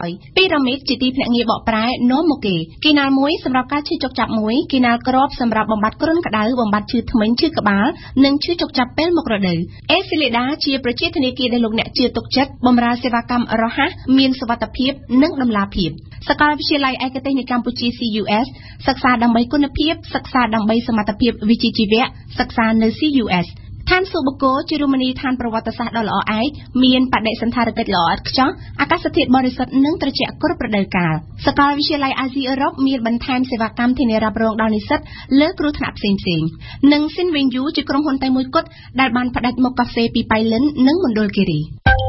ពីរ៉ាមីតជាទីភ្នាក់ងារបកប្រែនាំមកគេគីណាល់មួយសម្រាប់ការឈឺចុកចាប់មួយគីណាល់ក្របសម្រាប់បំបត្តិគ្រុនក្តៅបំបត្តិឈឺធ្មេញឈឺក្បាលនិងឈឺចុកចាប់ពេលមករដូវអេស៊ីលីដាជាប្រជាធនាគារដែលលោកអ្នកជឿទុកចិត្តបម្រើសេវាកម្មរហ័សមានសុវត្ថិភាពនិងតម្លាភាពសាកលវិទ្យាល័យឯកទេសនៃកម្ពុជា CUS សិក្សាដើម្បីគុណភាពសិក្សាដើម្បីសមត្ថភាពវិជ្ជាជីវៈសិក្សានៅ CUSឋានសុបកោជារមណីយដ្ឋានប្រវត្តិសាស្ត្រដ៏ល្អឯកមានបដិសណ្ឋារកិច្ចល្អឥតខ្ចោះអាកាសធាតុបរិសុទ្ធនិងត្រជាក់គ្រប់រដូវកាលសាកលវិទ្យាល័យអាស៊ីអឺរ៉ុបមានបន្ថែមសេវាកម្មធានារ៉ាប់រងដល់និស្សិតលើគ្រោះថ្នាក់ផ្សេងៗនិង Sinvenju ជាក្រុមហ៊ុនតែមួយគត់ដែលបានផ្ដាច់មុខកាហ្វេពីប៉ៃលិននិងមណ្ឌលគិរី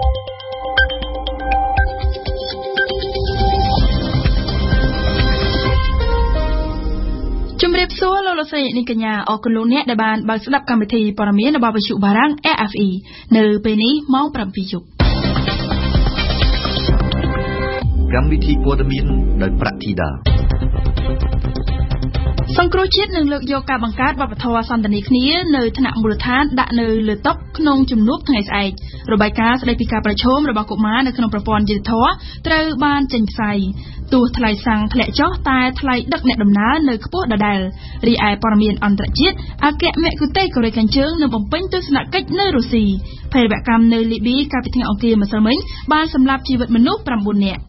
ជំរាបសួរលោកលោកស្រីនាងកញ្ញាអរគុណលោកអ្នកដែលបានបើកស្ដាប់កម្មវិធីព័ត៌មានរបស់វិទ្យុបារាំង RFE នៅពេលនេះម៉ោង 7 យប់កម្មវិធីព័ត៌មានដោយប្រាក់ធីតាសង្គ្រោះជាតិនឹងលើកយកការបង្កើតវប្បធម៌សន្តានាគ្នានៅថ្នាក់មូលដ្ឋានដាក់នៅលើតុក្នុងជំនួបថ្ងៃស្អែករបាយការណ៍ស្ដីពីការប្រឈមរបស់កុមារនៅក្នុងប្រព័ន្ធយុត្តិធម៌ត្រូវបានចេញផ្សាយទោះថ្លៃសាំងធ្លាក់ចុះតែថ្លៃដឹកអ្នកដំណើរនៅខ្ពស់ដដែលរីឯព័ត៌មានអន្តរជាតិអគ្គមគ្គុទ្ទេសកកូរ៉េខាងជើងនឹងបំពេញទស្សនកិច្ចនៅរុស្ស៊ីភេរវកម្មនៅលីប៊ីកាលពីថ្ងៃអង្គារម្សិលមិញបានសម្លាប់ជីវិតមនុស្ស 9 នាក់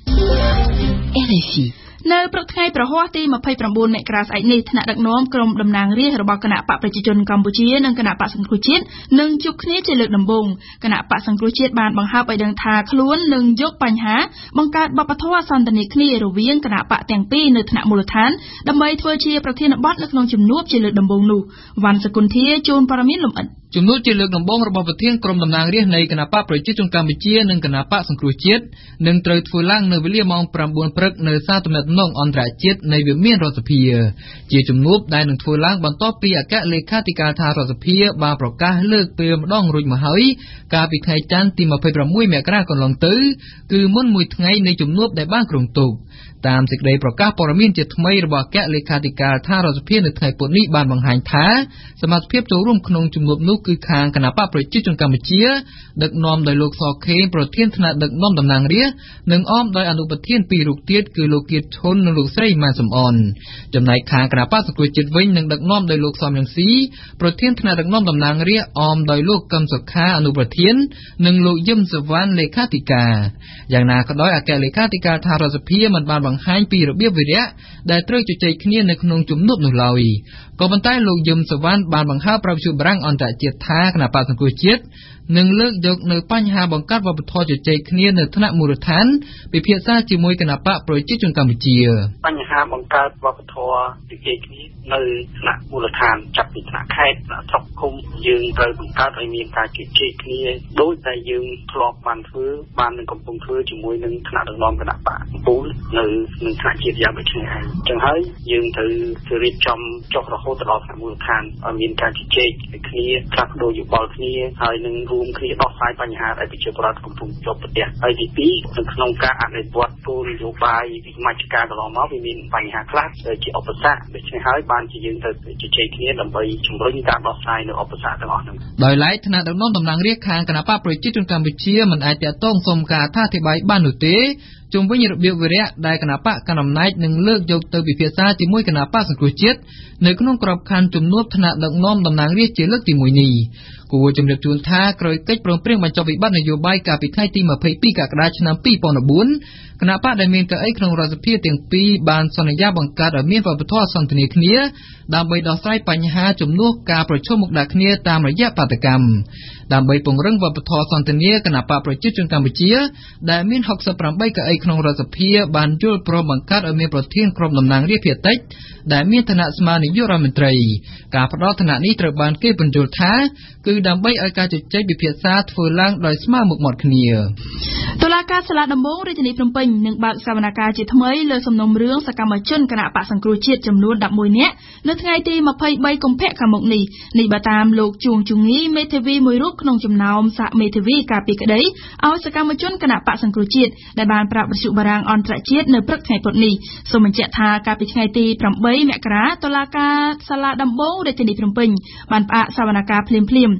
RFIនៅព្រឹកថ្ងៃប្រហ័សទី 29 មករាស្អែកនេះថ្នាក់ដឹកនាំក្រុមតំណាងរាស្ត្ររបស់គណៈបកប្រជាជនកម្ពុជានិងគណៈបកសង្គ្រោះជាតិនឹងជួបគ្នាជាលើកដំបូងគណៈបកសង្គ្រោះជាតិបានបង្ហើបឲ្យដឹងថាខ្លួននឹងយកបញ្ហាបង្កើតវប្បធម៌សន្តានាគ្នារវាងគណៈបកទាំងពីរនៅថ្នាក់មូលដ្ឋានដើម្បីធ្វើជាប្រធានបទនៅក្នុងជំនួបជាលើកដំបូងនោះវ៉ាន់សកុនធាជូនព័ត៌មានលម្អិតជំនួបជាលើកដំបូងរបស់ប្រធានក្រុមតំណាងរាស្ត្រនៃគណៈបកប្រជាជនកម្ពុជានិងគណៈបកសង្គ្រោះជាតិនឹងត្រូវធ្វើឡើងនៅវេលាម៉ោង 9 ព្រឹកនៅសាលទំនាក់ទំនងអន្តរជាតិនៃវិមានរដ្ឋសភាជាជំនួបដែលនឹងធ្វើឡើងបន្ទាប់ពីអគ្គលេខាធិការដ្ឋានរដ្ឋសភាបានប្រកាសលើកពេលម្ដងរួចមកហើយកាលពីថ្ងៃច័ន្ទទី 26 មករាកន្លងទៅគឺមុនមួយថ្ងៃនៃជំនួបដែលបានគ្រោងទុកតាមសេចក្តីប្រកាសព័ត៌មានជាថ្មីរបស់អគ្គលេខាធិការដ្ឋានរដ្ឋសភានៅថ្ងៃពុធនេះបានបង្ហាញថាសមាជិកភាពចូលរួមក្នុងជំនួបនោះគឺខាងគណៈបកប្រជាជនកម្ពុជាដឹកនាំដោយលោកសខេងប្រធានថ្នាក់ដឹកនាំតំណាងរាស្ត្រនិងអមដោយអនុប្រធានពីររូបទៀតគឺលោកគៀតឈុននិងលោកស្រីម៉ែនសំអនចំណែកខាងគណៈបកសង្គ្រោះជាតិវិញនឹងដឹកនាំដោយលោកសំរងស៊ីប្រធានថ្នាក់ដឹកនាំតំណាងរាស្ត្រអមដោយលោកកឹមសុខាអនុប្រធាននិងលោកយឹមសវណ្ណលេខាធិការយ៉ាងណាក៏ដោយអគ្គលេខាធិការដ្ឋានរដ្ឋសភាមិនបានបង្ហាញពីរបៀបវិរៈដែលត្រូវជជែកគ្នានៅក្នុងជំនួបនោះឡើយក៏ប៉ុន្តែលោកយឹមសវណ្ណបានបង្ហើបប្រាប់វិទ្យុបារាំងអន្តរជាតិថាគណៈបកសង្គ្រោះជាតិនឹងលើកយកនៅបញ្ហាបង្កើតវប្បធម៌ជជែកគ្នានៅថ្នាក់មូលដ្ឋានពិភាក្សាជាមួយគណៈបកប្រជាជនកម្ពុជាបញ្ហាបង្កើតវប្បធម៌ជជែកគ្នានៅថ្នាក់មូលដ្ឋានចាប់ពីថ្នាក់ខេត្តថ្នាក់ស្រុកឃុំយើងត្រូវបង្កើតឲ្យមានការជជែកគ្នាដោយតែយើងធ្លាប់បានធ្វើបាននឹងកំពុងធ្វើជាមួយនឹងថ្នាក់ដឹកនាំគណៈបកពូលនៅនឹងថ្នាក់ជាតិយ៉ាងដូចនេះហើយអញ្ចឹងហើយយើងត្រូវរៀបចំចុះរហូតដល់ថ្នាក់មូលដ្ឋានឲ្យមានការជជែកគ្នាផ្លាស់ប្ដូរយោបល់គ្នាហើយនឹងរួមគ្នាដោះស្រាយបញ្ហាដែលប្រជាពលរដ្ឋកំពុងជួបប្រទះហើយទី2នៅក្នុងការអនុវត្តគោលនយោបាយវិមជ្ឈការកន្លងមកវាមានបញ្ហាខ្លះដែលជាឧបសគ្គដូច្នេះហើយបានជាយើងត្រូវជជែកគ្នាដើម្បីជំរុញការដោះស្រាយនៅឧបសគ្គទាំងអស់នោះដោយឡែកថ្នាក់ដឹកនាំតំណាងរាស្ត្រខាងគណៈបកប្រជាជនកម្ពុជាមិនអាចតាក់ទងសុំការអធិប្បាយបាននោះទេជុំវិញរបៀបវិរៈដែលគណៈបកកណ្ដាលអំណាចនឹងលើកយកទៅពិភាក្សាជាមួយគណៈបកសង្គ្រោះជាតិនៅក្នុងក្របខ័ណ្ឌជំនួបថ្នាក់ដឹកនាំតំណាងរាស្ត្រជាលើកទី1នេះគួរជំរាបជូនថាក្រោយកិច្ចព្រមព្រៀងបញ្ចប់វិបត្តិនយោបាយកាលពីថ្ងៃទី 22 កក្កដាឆ្នាំ 2014គណៈបកដែលមានកៅអីក្នុងរដ្ឋសភាទាំងពីរបានសន្យាបង្កើតឲ្យមានវប្បធម៌សន្តានាគ្នាដើម្បីដោះស្រាយបញ្ហាជំនួសការប្រឈមមុខដាក់គ្នាតាមរយៈបាតកម្មដើម្បីពង្រឹងវប្បធម៌សន្តានាគណៈបកប្រជាជនកម្ពុជាដែលមាន68កៅអីក្នុងរដ្ឋសភាបានយល់ព្រមបង្កើតឲ្យមានប្រធានក្រុមតំណាងរាស្ត្រភាគតិចដែលមានឋានៈស្មើនាយករដ្ឋមន្ត្រីការផ្ដល់ឋានៈនេះត្រូវបានគេពន្យល់ថាគឺដើម្បីឲ្យការជជែកពិភាក្សាធ្វើឡើងដោយស្មើមុខមាត់គ្នាតុលាការសាលាដំបងរាជធានីភ្នំពេញនឹងបើកសវនកម្មជាថ្មីលើសំណុំរឿងសកម្មជនគណៈបកសង្គ្រោះជាតិចំនួន11នាក់នៅថ្ងៃទី 23 កុម្ភៈខាងមុខនេះបើតាមលោកជួងជងីមេធាវីមួយរូបក្នុងចំណោមសហមេធាវីការពីក្តីឲ្យសកម្មជនគណៈបកសង្គ្រោះជាតិដែលបានប្រាប់វិទ្យុបារាំងអន្តរជាតិនៅព្រឹកថ្ងៃពុធនេះសូមបញ្ជាក់ថាកាលពីថ្ងៃទី 8 មករាតុលាការសាលាដំបងរាជធានីភ្នំពេញបានផ្អាកសវនកម្មភ្លាមៗ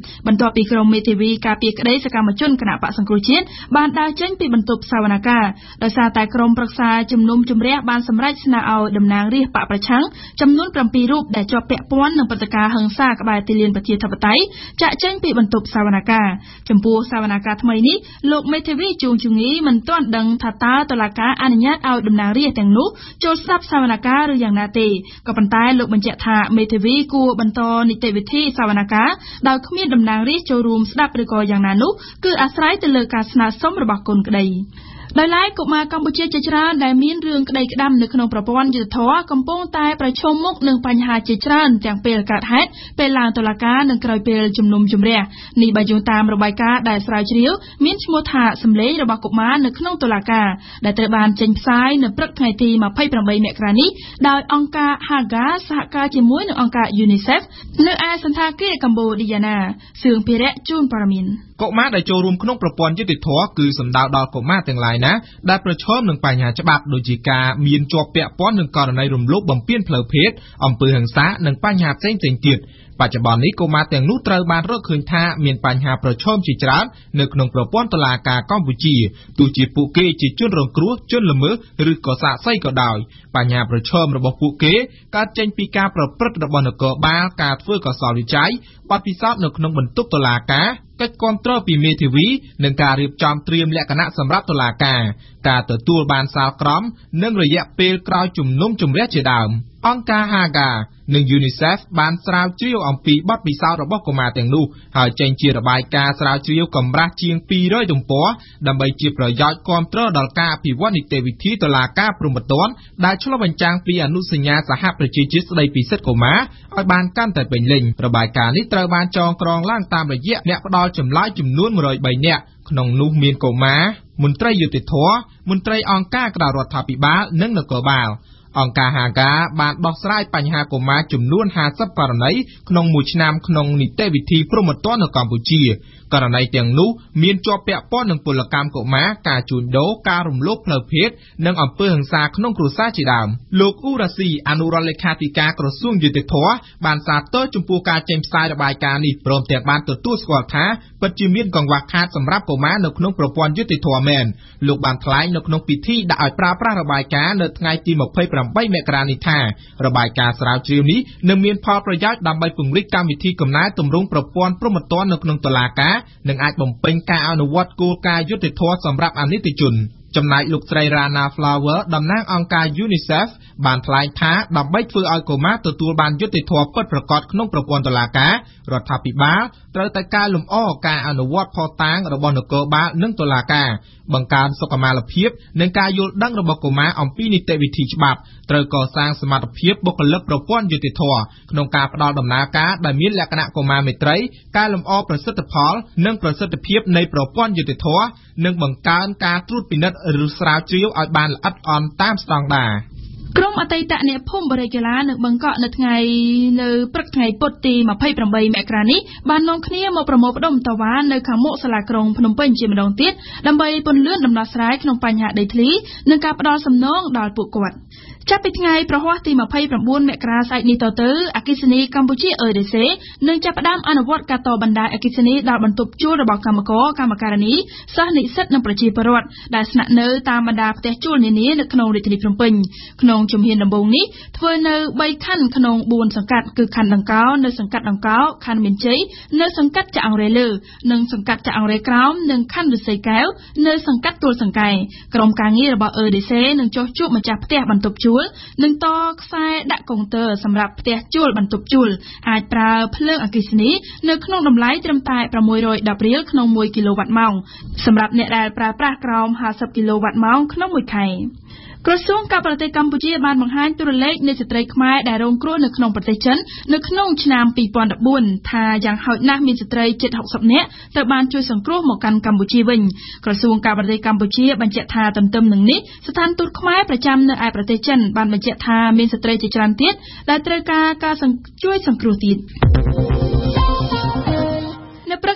បន្ទាប់ពីក្រុមមេធាវីការពារក្តីសកម្មជនគណៈបក្សសង្គ្រោះជាតិបានដើរចេញពីបន្ទប់សវនកម្មដោយសារតែក្រុមប្រឹក្សាជំនុំជម្រះបានសម្រេចស្នើឲ្យតំណាងរាស្ត្របកប្រឆាំងចំនួន7រូបដែលជាប់ពាក់ព័ន្ធនឹងព្រឹត្តិការណ៍ហិង្សាក្បែរទីលានប្រជាធិបតេយ្យចាក់ចេញពីបន្ទប់សវនកម្មចំពោះសវនកម្មថ្មីនេះលោកមេធាវីជួងជងីមិនទាន់ដឹងថាតើតុលាការអនុញ្ញាតឲ្យតំណាងរាស្ត្រទាំងនោះចូលស្ដាប់សវនកម្មឬយ៉ាងណាទេក៏ប៉ុន្តែលោកបញ្ជាក់ថាមេធាវីគួរបន្តនីតិវិធីសវនកម្មដោយគ្មានតំណាងរាស្ត្រចូលរួមស្ដាប់ឬក៏យ៉ាងណានោះគឺអាស្រ័យទៅលើការស្នើសុំរបស់កូនក្តីដោយឡែកកុមារកម្ពុជាជាច្រើនដែលមានរឿងក្តីក្តាំនៅក្នុងប្រព័ន្ធយុត្តិធម៌កំពុងតែប្រឈមមុខនឹងបញ្ហាជាច្រើនទាំងពេលកើតហេតុពេលឡើងតុលាការនិងក្រោយពេលជំនុំជម្រះនេះបើយោងតាមរបាយការណ៍ដែលស្រាវជ្រាវមានឈ្មោះថាសម្លេងរបស់កុមារនៅក្នុងតុលាការដែលត្រូវបានចេញផ្សាយនៅព្រឹកថ្ងៃទី28មករានេះដោយអង្គការ Haga សហការជាមួយនឹងអង្គការ UNICEF នៅឯសន្តាគារកម្ពុជាណាសឿងភិរៈជូនព័ត៌មានកុមារដែលចូលរួមក្នុងប្រព័ន្ធយុត្តិធម៌គឺសំដៅដល់កុមារទាំងឡាយណាដែលប្រឈមនឹងបញ្ហាច្បាប់ដូចជាការមានជាប់ពាក់ព័ន្ធនឹងករណីរំលោភបំពានផ្លូវភេទអំពើហិង្សានិងបញ្ហាផ្សេងៗទៀតបច្ចុប្បន្ននេះកុមារទាំងនោះត្រូវបានរកឃើញថាមានបញ្ហាប្រឈមជាច្រើននៅក្នុងប្រព័ន្ធតុលាការកម្ពុជាទោះជាពួកគេជាជនរងគ្រោះជនល្មើសឬក៏សាក្សីក៏ដោយបញ្ហាប្រឈមរបស់ពួកគេកើតចេញពីការប្រព្រឹត្តរបស់នគរបាលការធ្វើកុសលវិច័យបទពិសោធន៍នៅក្នុងបន្ទប់តុលាការកិច្ចគាំទ្រពីមេធាវីនិងការរៀបចំត្រៀមលក្ខណៈសម្រាប់តុលាការទទួលបានសាលក្រមនិងរយៈពេលក្រោយជំនុំជម្រះជាដើមអង្គការ Haga និង UNICEF បានស្រាវជ្រាវអំពីបទពិសោធន៍របស់កុមារទាំងនោះហើយចេញជារបាយការណ៍ស្រាវជ្រាវកម្រាស់ជាង200ទំព័រដើម្បីជាប្រយោជន៍គាំទ្រដល់ការអភិវឌ្ឍនីតិវិធីតុលាការព្រហ្មទណ្ឌដែលឆ្លុះបញ្ចាំងពីអនុសញ្ញាសហប្រជាជាតិស្តីពីសិទ្ធិកុមារឲ្យបានកាន់តែពេញលេញរបាយការណ៍នេះត្រូវបានចងក្រងឡើងតាមរយៈអ្នកផ្ដល់ចម្លើយចំនួន103នាក់ក្នុងនោះមានកុមារមន្ត្រីយុតិធធមន្ត្រីអង្គការក្រៅរដ្ឋាភិបាលនិងនគរបាលអង្គការ Haga បានដោះស្រាយបញ្ហាកុមារចំនួន50ករណីក្នុងមួយឆ្នាំក្នុងនីតិវិធីព្រហ្មទណ្ឌនៅកម្ពុជាករណីទាំងនោះមានជាប់ពាក់ព័ន្ធនឹងពលកម្មកុមារការជួញដូរការរំលោភផ្លូវភេទនិងអំពើហិង្សាក្នុងគ្រួសារជាដើមលោកអ៊ូរ៉ាស៊ីអនុរដ្ឋលេខាធិការក្រសួងយុតិធធម៌បានសាទរចំពោះការចេញផ្សាយរបាយការណ៍នេះព្រមទាំងបានទទួលស្គាល់ថាពិតជាមានកង្វះខាតសម្រាប់កុមារនៅក្នុងប្រព័ន្ធយុតិធធម៌មែនលោកបានថ្លែងនៅក្នុងពិធីដាក់ឲ្យប្រើប្រាស់របាយការណ៍នៅថ្ងៃទី28មករានេះថារបាយការណ៍ស្រាវជ្រាវនេះនឹងមានផលប្រយោជន៍ដើម្បីពង្រីកកម្មវិធីកំណែទម្រង់ប្រព័ន្ធព្រហ្មទណ្ឌនៅក្នុងតុលាការនិងអាចបំពេញការអនុវត្តគោលការណ៍យុត្តិធម៌សម្រាប់អនិច្ចជនចំណែកលោកស្រី Rana Flower តំណាងអង្គការ UNICEF បានថ្លែងថាដើម្បីធ្វើឲ្យកុមារទទួលបានយុត្តិធម៌ពិតប្រាកដក្នុងប្រព័ន្ធតុលាការរដ្ឋាភិបាលត្រូវតែកែលម្អការអនុវត្តភស្តុតាងរបស់នគរបាលនិងតុលាការបង្កើនសុខុមាលភាពនិងការយល់ដឹងរបស់កុមារអំពីនីតិវិធីច្បាប់ត្រូវកសាងសមត្ថភាពបុគ្គលិកប្រព័ន្ធយុត្តិធម៌ក្នុងការផ្តល់ដំណើរការដែលមានលក្ខណៈកុមារមេត្រីកែលម្អប្រសិទ្ធផលនិងប្រសិទ្ធភាពនៃប្រព័ន្ធយុត្តិធម៌និងបង្កើនការត្រួតពិនិត្យឬស្រាវជ្រាវឲ្យបានល្អិតល្អន់តាមស្តង់ដារក្រុមអតីតអ្នកភូមិបរិយាកានៅបឹងកក់នៅព្រឹកថ្ងៃពុធទី28មករានេះបាននាំគ្នាមកប្រមូលផ្ដុំតវ៉ានៅខាងមុខសាលាក្រុងភ្នំពេញជាម្ដងទៀតដើម្បីពន្លឿនដំណោះស្រាយក្នុងបញ្ហាដីធ្លីនិងការផ្ដល់សំណងដល់ពួកគាត់ចាប់ពីថ្ងៃប្រហ័សទី29មករាស្អែកនេះទៅអគ្គិសនីកម្ពុជា EDC នឹងចាប់ផ្ដើមអនុវត្តការតបណ្ដាអគ្គិសនីដល់បន្ទប់ជួលរបស់កម្មករកម្មការិនីសិស្សនិស្សិតនិងប្រជាពលរដ្ឋដែលស្នាក់នៅតាមបណ្ដាផ្ទះជួលនានានៅក្នុងរាជធានីភ្នំពេញក្នុងជំហានដំបូងនេះធ្វើនៅ3ខណ្ឌក្នុង4សង្កាត់គឺខណ្ឌដង្កោនៅសង្កាត់ដង្កោខណ្ឌមានជ័យនៅសង្កាត់ចាក់អង្រែលើនិងសង្កាត់ចាក់អង្រែក្រោមនិងខណ្ឌឫស្សីកែវនៅសង្កាត់ទួលសង្កែក្រុមការងាររបស់ EDC នឹងចុះជួបម្ចាស់ផ្ទះបន្ទប់ជួលនឹងតខ្សែដាក់កុងទ័រសម្រាប់ផ្ទះជួលបន្ទប់ជួលអាចប្រើភ្លើងអគ្គិសនីនៅក្នុងតម្លៃត្រឹមតែ610រៀលក្នុង1គីឡូវ៉ាត់ម៉ោងសម្រាប់អ្នកដែលប្រើប្រាស់ក្រោម50គីឡូវ៉ាត់ម៉ោងក្នុងមួយខែក្រសួងការបរទេសកម្ពុជាបានបង្ហាញតួលេខនៃស្ត្រីខ្មែរដែលរងគ្រោះនៅក្នុងប្រទេសចិននៅក្នុងឆ្នាំ2014ថាយ៉ាងហោចណាស់មានស្ត្រីជិត60នាក់ត្រូវបានជួយសង្គ្រោះមកកាន់កម្ពុជាវិញក្រសួងការបរទេសកម្ពុជាបញ្ជាក់ថាទន្ទឹមនឹងនេះស្ថានទូតខ្មែរប្រចាំនៅឯប្រទេសចិនបានបញ្ជាក់ថាមានស្ត្រីជាច្រើនទៀតដែលត្រូវការការជួយសង្គ្រោះទៀតនៅព្រឹក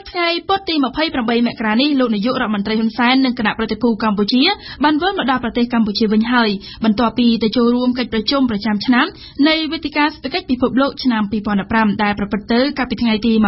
ថ្ងៃពុធទី28មករានេះលោកនាយករដ្ឋមន្ត្រីហ៊ុនសែននិងគណៈប្រតិភូកម្ពុជាបានវិលមកដល់ប្រទេសកម្ពុជាវិញហើយបន្ទាប់ពីទៅចូលរួមកិច្ចប្រជុំប្រចាំឆ្នាំនៃវេទិកាសេដ្ឋកិច្ចពិភពលោកឆ្នាំ2015ដែលប្រព្រឹត្តទៅកាលពីថ្ងៃទី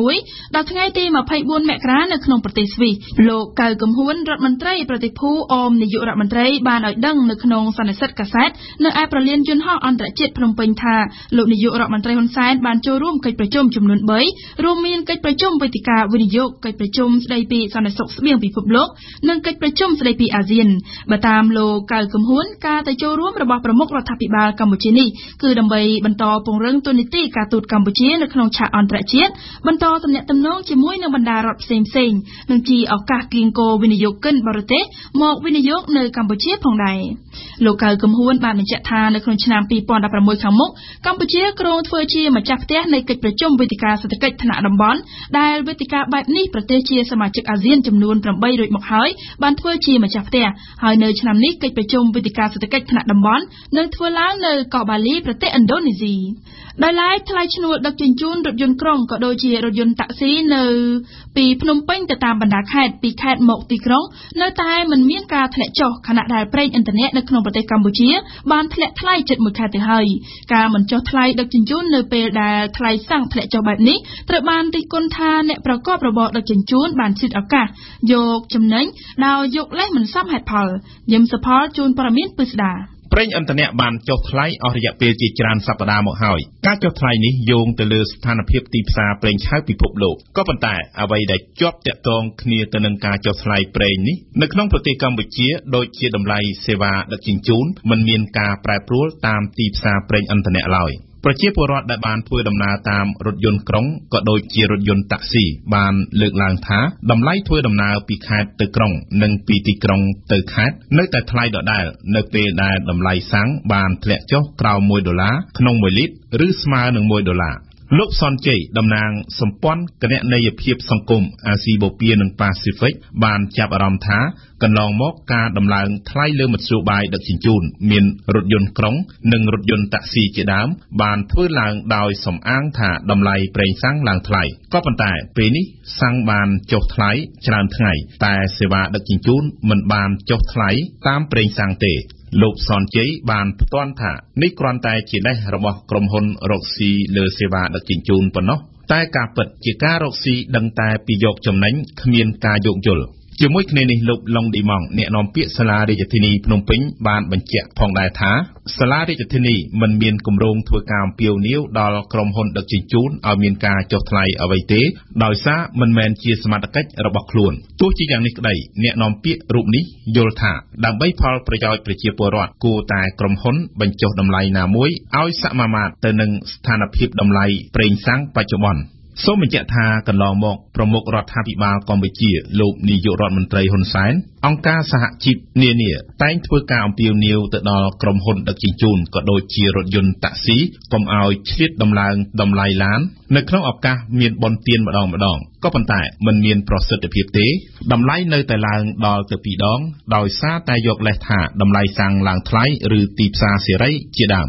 21ដល់ថ្ងៃទី24មករានៅក្នុងប្រទេសស្វីសលោកកៅកំហួនរដ្ឋមន្ត្រីប្រតិភូអមនាយករដ្ឋមន្ត្រីបានឲ្យដឹងនៅក្នុងសន្និសីទកាសែតនៅឯប្រលានយន្តហោះអន្តរជាតិភ្នំពេញថាលោកនាយករដ្ឋមន្ត្រីហ៊ុនសែនបានចូលរួមកិច្ចប្រជុំចំនួន3រួមមានកិច្ចប្រជុំវេទិកាវិនិយោគកិច្ចប្រជុំស្ដីពីសន្តិសុខស្បៀងពិភពលោកនិងកិច្ចប្រជុំស្ដីពីអាស៊ានបើតាមលោកកៅកំហួនការទៅចូលរួមរបស់ប្រមុខរដ្ឋាភិបាលកម្ពុជានេះគឺដើម្បីបន្តពង្រឹងទូនាទីការទូតកម្ពុជានៅក្នុងឆាកអន្តរជាតិបន្តទំនាក់ទំនងជាមួយនឹងបណ្ដារដ្ឋផ្សេងៗនិងជាឱកាសគៀងគរវិនិយោគិនបរទេសមកវិនិយោគនៅកម្ពុជាផងដែរលោកកៅកំហួនបានបញ្ជាក់ថានៅក្នុងឆ្នាំ2016ខាងមុខកម្ពុជាគ្រោងធ្វើជាម្ចាស់ផ្ទះនៃកិច្ចប្រជុំវេទិកាសេដ្ឋកិច្ចថ្នាក់តំបន់ដែលវេទិកាបែបនេះប្រទេសជាសមាជិកអាស៊ានចំនួន8រួចមកហើយបានធ្វើជាម្ចាស់ផ្ទះហើយនៅឆ្នាំនេះកិច្ចប្រជុំវេទិកាសេដ្ឋកិច្ចថ្នាក់តំបន់នឹងធ្វើឡើងនៅកោះបាលីប្រទេសឥណ្ឌូនេស៊ីដោយឡែកថ្លៃឈ្នួលដឹកជញ្ជូនរថយន្តក្រុងក៏ដូចជារថយន្តតាក់ស៊ីនៅពីភ្នំពេញទៅតាមបណ្ដាខេត្តពីខេត្តមកទីក្រុងនៅតែមិនមានការធ្លាក់ចុះខណៈដែលប្រេងឥន្ធនៈនៅក្នុងប្រទេសកម្ពុជាបានធ្លាក់ថ្លៃជិត1ខែទៅហើយការមិនចុះថ្លៃដឹកជញ្ជូននៅពេលដែលថ្លៃសាំងធ្លាក់ចុះបែបនេះត្រូវបានរិះគន់ថាអ្នកប្រកបរបរដឹកជញ្ជូនបានស៊ីតឱកាសយកចំណេញដោយយកលេសមិនសមហេតុផលយឹមសុផលជូនព័ត៌មានពិស្ដាប្រេងឥន្ធនៈបានចុះថ្លៃអស់រយៈពេលជាច្រើនសប្តាហ៍មកហើយការចុះថ្លៃនេះយោងទៅលើស្ថានភាពទីផ្សារប្រេងឆៅពិភពលោកក៏ប៉ុន្តែអ្វីដែលជាប់ទាក់ទងគ្នាទៅនឹងការចុះថ្លៃប្រេងនេះនៅក្នុងប្រទេសកម្ពុជាដូចជាតម្លៃសេវាដឹកជញ្ជូនមិនមានការប្រែប្រួលតាមទីផ្សារប្រេងឥន្ធនៈឡើយប្រជាពលរដ្ឋដែលបានធ្វើដំណើរតាមរថយន្តក្រុងក៏ដូចជារថយន្តតាក់ស៊ីបានលើកឡើងថាតម្លៃធ្វើដំណើរពីខេត្តទៅក្រុងនិងពីទីក្រុងទៅខេត្តនៅតែថ្លៃដដែលនៅពេលដែលតម្លៃសាំងបានធ្លាក់ចុះក្រោម$1ក្នុង1លីត្រឬស្មើនឹង$1លោកសុនជ័យតំណាងសម្ព័ន្ធគណនេយ្យភាពសង្គមអាស៊ីបូព៌ានិងប៉ាស៊ីហ្វិកបានចាប់អារម្មណ៍ថាកន្លងមកការដំឡើងថ្លៃលើមធ្យោបាយដឹកជញ្ជូនមានរថយន្តក្រុងនិងរថយន្តតាក់ស៊ីជាដើមបានធ្វើឡើងដោយសំអាងថាតម្លៃប្រេងសាំងឡើងថ្លៃក៏ប៉ុន្តែពេលនេះសាំងបានចុះថ្លៃច្រើនថ្ងៃតែសេវាដឹកជញ្ជូនមិនបានចុះថ្លៃតាមប្រេងសាំងទេលោកសនជ័យបានផ្ទាន់ថានេះគ្រាន់តែជាលេសរបស់ក្រុមហ៊ុនរកស៊ីលើសេវាដឹកជញ្ជូនប៉ុណ្ណោះតែការពិតជាការរកស៊ីដឹងតែពីយកចំណេញគ្មានការយោគយល់ជាមួយគ្នានេះលោកឡុងឌីម៉ង់អ្នកនាំពាក្យសាលារាជធានីភ្នំពេញបានបញ្ជាក់ផងដែរថាសាលារាជធានីមិនមានគម្រោងធ្វើការអំពាវនាវដល់ក្រុមហ៊ុនដឹកជញ្ជូនឲ្យមានការចុះថ្លៃអ្វីទេដោយសារមិនមែនជាសមត្ថកិច្ចរបស់ខ្លួនទោះជាយ៉ាងនេះក្តីអ្នកនាំពាក្យរូបនេះយល់ថាដើម្បីផលប្រយោជន៍ប្រជាពលរដ្ឋគួរតែក្រុមហ៊ុនបញ្ចុះតម្លៃណាមួយឲ្យសមាមាត្រទៅនឹងស្ថានភាពតម្លៃប្រេងសាំងបច្ចុប្បន្នសូមបញ្ជាក់ថាកន្លងមកប្រមុខរដ្ឋាភិបាលកម្ពុជាលោកនាយករដ្ឋមន្ត្រីហ៊ុនសែនអង្គការសហជីពនានាតែងធ្វើការអំពាវនាវទៅដល់ក្រុមហ៊ុនដឹកជញ្ជូនក៏ដូចជារថយន្តតាក់ស៊ីកុំឲ្យឆ្លៀតដំឡើងតម្លៃឡាននៅក្នុងឱកាសមានបុណ្យទានម្ដងក៏ប៉ុន្តែមិនមានប្រសិទ្ធភាពទេតម្លៃនៅតែឡើងដល់ទៅ2ដងដោយសារតែយកលេសថាតម្លៃសាំងឡើងថ្លៃឬទីផ្សារសេរីជាដើម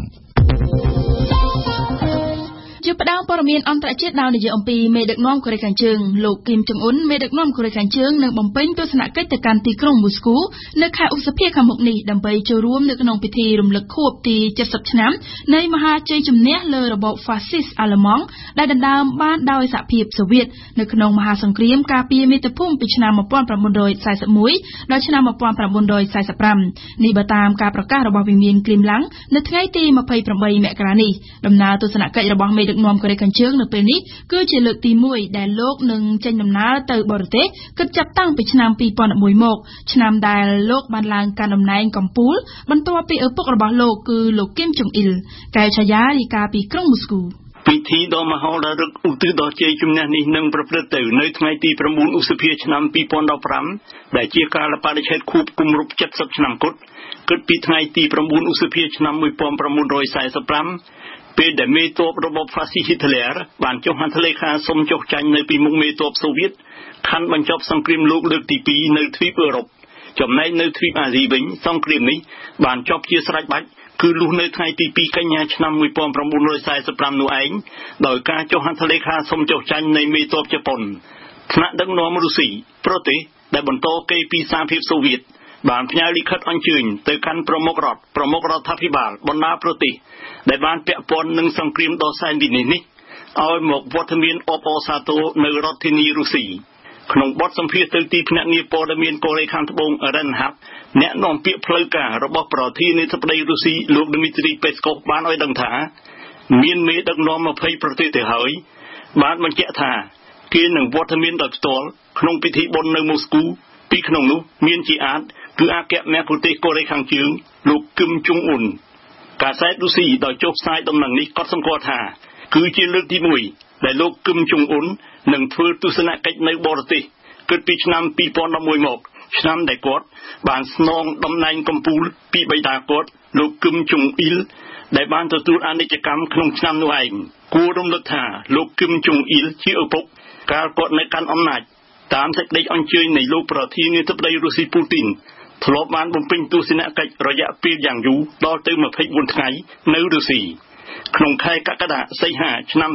ជាផ្ដើមព័ត៌មានអន្តរជាតិដោយនិយាយអំពីមេដឹកនាំកូរ៉េខាងជើងលោកគីមចុងអ៊ុនមេដឹកនាំកូរ៉េខាងជើងនឹងបំពេញទស្សនកិច្ចទៅកាន់ទីក្រុងមូស្គូនៅខែឧសភាខាងមុខនេះដើម្បីចូលរួមនៅក្នុងពិធីរំលឹកខួបទី70ឆ្នាំនៃមហាជ័យជំនះលើរបបហ្វាស៊ីសអាល្លឺម៉ង់ដែលដណ្ដើមបានដោយសហភាពសូវៀតនៅក្នុងមហាសង្គ្រាមការពារមាតុភូមិពីឆ្នាំ1941ដល់ឆ្នាំ1945នេះបើតាមការប្រកាសរបស់វិមានគ្រីមឡាំងនៅថ្ងៃទី28មករានេះដំណើរទស្សនកិច្ចរបស់មេដឹកនាំកូរ៉េខាងជើងនៅពេលនេះគឺជាលើកទី1ដែលលោកនឹងចេញដំណើរទៅបរទេសគិតចាប់តាំងពីឆ្នាំ2011មកឆ្នាំដែលលោកបានឡើងកាន់តំណែងកំពូលបន្ទាប់ពីឪពុករបស់លោកគឺលោកគីមចុងអ៊ីលកែវឆាយារាយការណ៍ពីក្រុងមូស្គូពិធីដ៏មហោរឹកឧទ្ទិសដល់ជ័យជំនះនេះនឹងប្រព្រឹត្តទៅនៅថ្ងៃទី9ឧសភាឆ្នាំ2015ដែលជាកាលបរិច្ឆេទខួបគម្រប់70ឆ្នាំគត់គិតពីថ្ងៃទី9ឧសភាឆ្នាំ1945ពេលដែលមេទ័ពរបបហ្វាស៊ីហ៊ីតឡែរបានចុះហត្ថលេខាសុំចុះចាញ់នៅពីមុខមេទ័ពសូវៀតខណ្ឌបញ្ចប់សង្គ្រាមលោកលើកទី2នៅទ្វីបអឺរ៉ុបចំណែកនៅទ្វីបអាស៊ីវិញសង្គ្រាមនេះបានចប់ជាស្រេចបាច់គឺលុះនៅថ្ងៃទី2កញ្ញាឆ្នាំ1945នោះឯងដោយការចុះហត្ថលេខាសុំចុះចាញ់នៃមេទ័ពជប៉ុនថ្នាក់ដឹកនាំរុស្ស៊ីប្រទេសដែលបន្តកេរពីសហភាពសូវៀតបានផ្ញើលិខិតអញ្ជើញទៅកាន់ប្រមុខរដ្ឋាភិបាលបណ្ដាប្រទេសដែលបានពាក់ព័ន្ធនឹងសង្គ្រាមដ៏សែនវិនាសនេះឲ្យមកវត្តមានអបអរសាទរនៅរដ្ឋធានីរុស្ស៊ីក្នុងបទសម្ភាសន៍ទៅទីភ្នាក់ងារព័ត៌មានកូរ៉េខាងត្បូងរ៉ានហាប់អ្នកនាំពាក្យផ្លូវការរបស់ប្រធានាធិបតីរុស្ស៊ីលោកឌីមីទ្រីពេស្កូវបានឲ្យដឹងថាមានមេដឹកនាំ20ប្រទេសទៅហើយបានបញ្ជាក់ថាគេនឹងវត្តមានដោយផ្ទាល់ក្នុងពិធីបុណ្យនៅម៉ូស្គូពីក្នុងនោះមានជាអាចគឺអគ្គមហាប្រទេសកូរ៉េខាងជើងលោកគឹមជុងអ៊ុនកាសែតរុស្ស៊ីដោយចុះផ្សាយដំណឹងនេះក៏សម្គាល់ថាគឺជាលើកទី1ដែលលោកគឹមជុងអ៊ុននឹងធ្វើទស្សនកិច្ចនៅបរទេសគិតពីឆ្នាំ2011មកឆ្នាំដែលគាត់បានស្នងតំណែងកំពូលពីបិតាគាត់លោកគឹមជុងអ៊ីលដែលបានទទួលអនិច្ចកម្មក្នុងឆ្នាំនោះឯងគួររំលឹកថាលោកគឹមជុងអ៊ីលជាឪពុកកាលគាត់នៅកាន់អំណាចតាមសេចក្តីអញ្ជើញនៃលោកប្រធានាធិបតីរុស្ស៊ីពូទីនធ្លាប់បានបំពេញទស្សនកិច្ចរយៈពេលយ៉ាងយូរដល់ទៅ24ថ្ងៃនៅរុស្ស៊ីក្នុងខែកក្កដាសីហាឆ្នាំ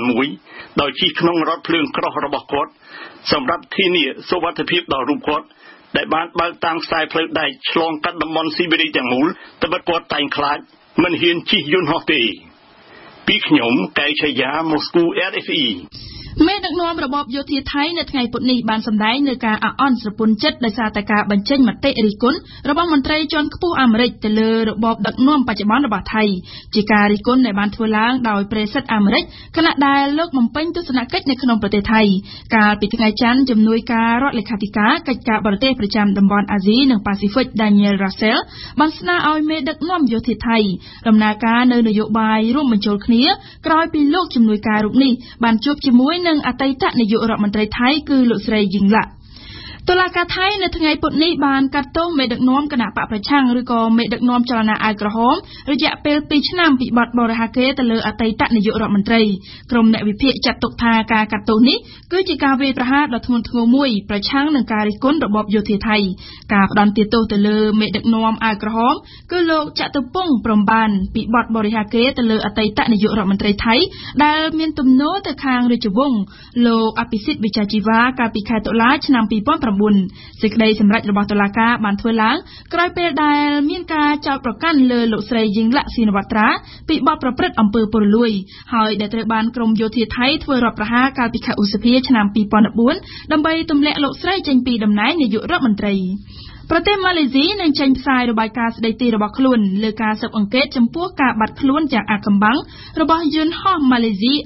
2001ដោយជិះក្នុងរថភ្លើងក្រោះរបស់គាត់សម្រាប់ធានាសុវត្ថិភាពដល់រូបគាត់ដែលបានបើកតាមខ្សែផ្លូវដែកឆ្លងកាត់តំបន់ស៊ីបេរីទាំងមូលតែបិទគាត់តែងខ្លាចមិនហ៊ានជិះយន្តហោះទេពីខ្ញុំកែឆាយាម៉ូស្គូ RFE មេដឹកនាំរបបយោធាថៃនៅថ្ងៃពុធនេះបានសម្ដែងនៅការអអន់ស្រពន់ចិត្តដោយសារតែការបញ្ចេញមតិរិះគន់របស់មន្ត្រីជាន់ខ្ពស់អាមេរិកទៅលើរបបដឹកនាំបច្ចុប្បន្នរបស់ថៃជាការរិះគន់ដែលបានធ្វើឡើងដោយប្រេសិតអាមេរិកខណៈដែលលោកបំពេញទស្សនកិច្ចនៅក្នុងប្រទេសថៃកាលពីថ្ងៃច័ន្ទជំនួយការរដ្ឋលេខាធិការកិច្ចការបរទេសប្រចាំតំបន់អាស៊ីនិងប៉ាស៊ីហ្វិក Daniel Russell បានស្នើឲ្យមេដឹកនាំយោធាថៃដំណើរការនៅនយោបាយរួមបញ្ចូលគ្នាក្រោយពីលោកជំនួយការរូបនេះបានជួបជាមួយនឹងអតីតនាយករដ្ឋមន្ត្រីថៃគឺលោកស្រីយីងឡាក់តុលាការថៃនៅថ្ងៃពុធនេះបានកាត់ទោសមេដឹកនាំគណៈបកប្រឆាំងឬក៏មេដឹកនាំចលនាអាវក្រហមរយៈពេល2ឆ្នាំពីបទបរិហាកេរទៅលើអតីតនាយករដ្ឋមន្ត្រីក្រុមអ្នកវិភាគចាត់ទុកថាការកាត់ទោសនេះគឺជាការវាយប្រហារដ៏ធ្ងន់ធ្ងរមួយប្រឆាំងនឹងការរិះគន់របបយោធាថៃការផ្ដន្ទាទោសទៅលើមេដឹកនាំអាវក្រហមគឺលោកចតុពង្គព្រំបានពីបទបរិហាកេរទៅលើអតីតនាយករដ្ឋមន្ត្រីថៃដែលមានទំនោរទៅខាងរាជវង្សលោកអភិសិទ្ធវិជ្ជាជីវ៉ាកាលពីខែតុលាឆ្នាំ2009សេចក្តីសម្រេចរបស់តុលាការបានធ្វើឡើងក្រោយពេលដែលមានការចោទប្រកាន់លើលោកស្រីយីងឡាក់ស៊ីនវត្រាពីបទប្រព្រឹត្តអំពើពុករលួយហើយដែលត្រូវបានក្រមយោធាថៃធ្វើរដ្ឋប្រហារកាលពីខែឧសភាឆ្នាំ2014ដើម្បីទម្លាក់លោកស្រីចេញពីតំណែងនាយករដ្ឋមន្ត្រីប្រទេសម៉ាឡេស៊ីនឹងចេញផ្សាយរបាយការណ៍ស្ដីទីរបស់ខ្លួនលើការស៊ើបអង្កេតចំពោះការបាត់ខ្លួនយ៉ាងអាថ៌កំបាំងរបស់យន្តហោះម៉ាឡេស៊ី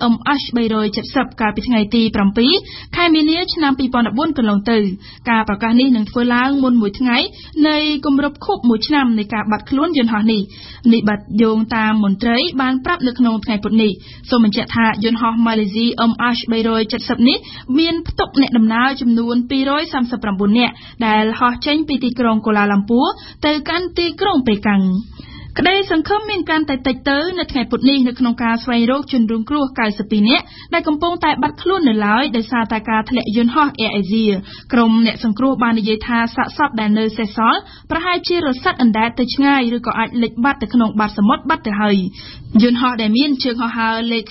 MH370 កាលពីថ្ងៃទី7ខែមីនាឆ្នាំ2014កន្លងទៅការប្រកាសនេះនឹងធ្វើឡើងមុនមួយថ្ងៃនៃគម្រប់ខួប1ឆ្នាំនៃការបាត់ខ្លួនយន្តហោះនេះបាត់យោងតាមមន្ត្រីបានប្រាប់នៅក្នុងថ្ងៃពុធនេះសូមបញ្ជាក់ថាយន្តហោះម៉ាឡេស៊ី MH370 នេះមានផ្ទុកអ្នកដំណើរចំនួន239នាក់ដែលហោះចេញពីទីក្រុងកូឡាឡាំពួរទៅកាន់ទីក្រុងប៉េកាំងក្តីសង្ឃឹមមានកាន់តែតិចទៅនៅថ្ងៃពុធនេះនៅក្នុងការស្វែងរកជនរងគ្រោះ92នាក់ដែលកំពុងតែបាត់ខ្លួននៅឡើយដោយសារតែការធ្លាក់យន្តហោះ Air Asia ក្រុមអ្នកសង្គ្រោះបាននិយាយថាសាកសពដែលនៅសេសសល់ប្រហែលជារសាត់អណ្ដែតទៅឆ្ងាយឬក៏អាចលិចបាត់ទៅក្នុងបាតសមុទ្របាត់ទៅហើយយន្តហោះដែលមានជើងហោះហើរលេខ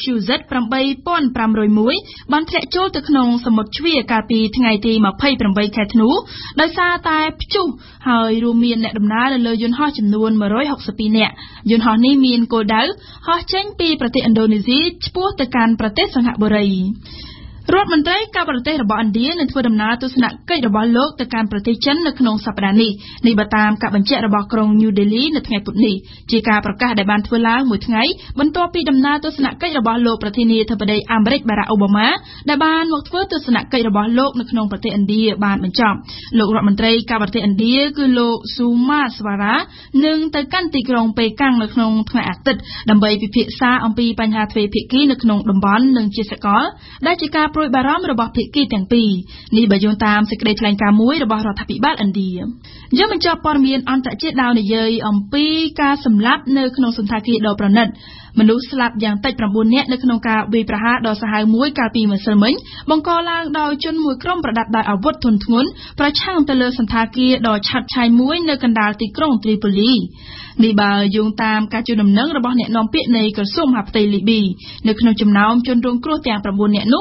QZ8501 បានធ្លាក់ចូលទៅក្នុងសមុទ្រជ្វាកាលពីថ្ងៃទី28ខែធ្នូដោយសារតែព្យុះហើយរួមមានអ្នកដំណើរនៅលើយន្តហោះចំនួន162នាក់យន្តហោះនេះមានគោលដៅហោះចេញពីប្រទេសឥណ្ឌូនេស៊ីឆ្ពោះទៅកាន់ប្រទេសសិង្ហបុរីរដ្ឋមន្ត្រីការបរទេសរបស់ឥណ្ឌានឹងធ្វើដំណើរទស្សនកិច្ចរបស់លោកទៅកាន់ប្រទេសចិននៅក្នុងសប្តាហ៍នេះបើតាមការបញ្ជាក់របស់ក្រុង New Delhi នៅថ្ងៃពុធនេះជាការប្រកាសដែលបានធ្វើឡើងមួយថ្ងៃបន្ទាប់ពីដំណើរទស្សនកិច្ចរបស់លោកប្រធានាធិបតីអាមេរិក Barack Obama ដែលបានមកធ្វើទស្សនកិច្ចរបស់លោកនៅក្នុងប្រទេសឥណ្ឌាបានបញ្ចប់លោករដ្ឋមន្ត្រីការបរទេសឥណ្ឌាគឺលោក Suma Swara នឹងទៅកាន់ទីក្រុងប៉េកាំងនៅក្នុងថ្ងៃអាទិត្យដើម្បីពិភាក្សាអំពីបញ្ហាទ្វេភាគីនៅក្នុងតំបន់និងជាសកលដែលជាការព្រួយបារម្ភរបស់ភាគីទាំងពីរនេះបើយោងតាមសេចក្តីថ្លែងការណ៍មួយរបស់រដ្ឋាភិបាលឥណ្ឌាយើងបញ្ចប់ព័ត៌មានអន្តរជាតិដោយនិយាយអំពីការសម្លាប់នៅក្នុងសន្តាគារដ៏ប្រណិតមនុស្សស្លាប់យ៉ាងតិច9នាក់នៅក្នុងការវាយប្រហារដ៏សាហាវមួយកាលពីម្សិលមិញបង្កឡើងដោយជនមួយក្រុមប្រដាប់ដោយអាវុធធុនធ្ងន់ប្រឆាំងទៅលើសន្តាគារដ៏ឆាប់ឆាយមួយនៅកណ្ដាលទីក្រុងត្រីប៉ូលីនេះបើយោងតាមការជូនដំណឹងរបស់អ្នកនាំពាក្យនៃក្រសួងមហាផ្ទៃលីប៊ីនៅក្នុងចំណោមជនរងគ្រោះទាំង9នាក់នោះមាន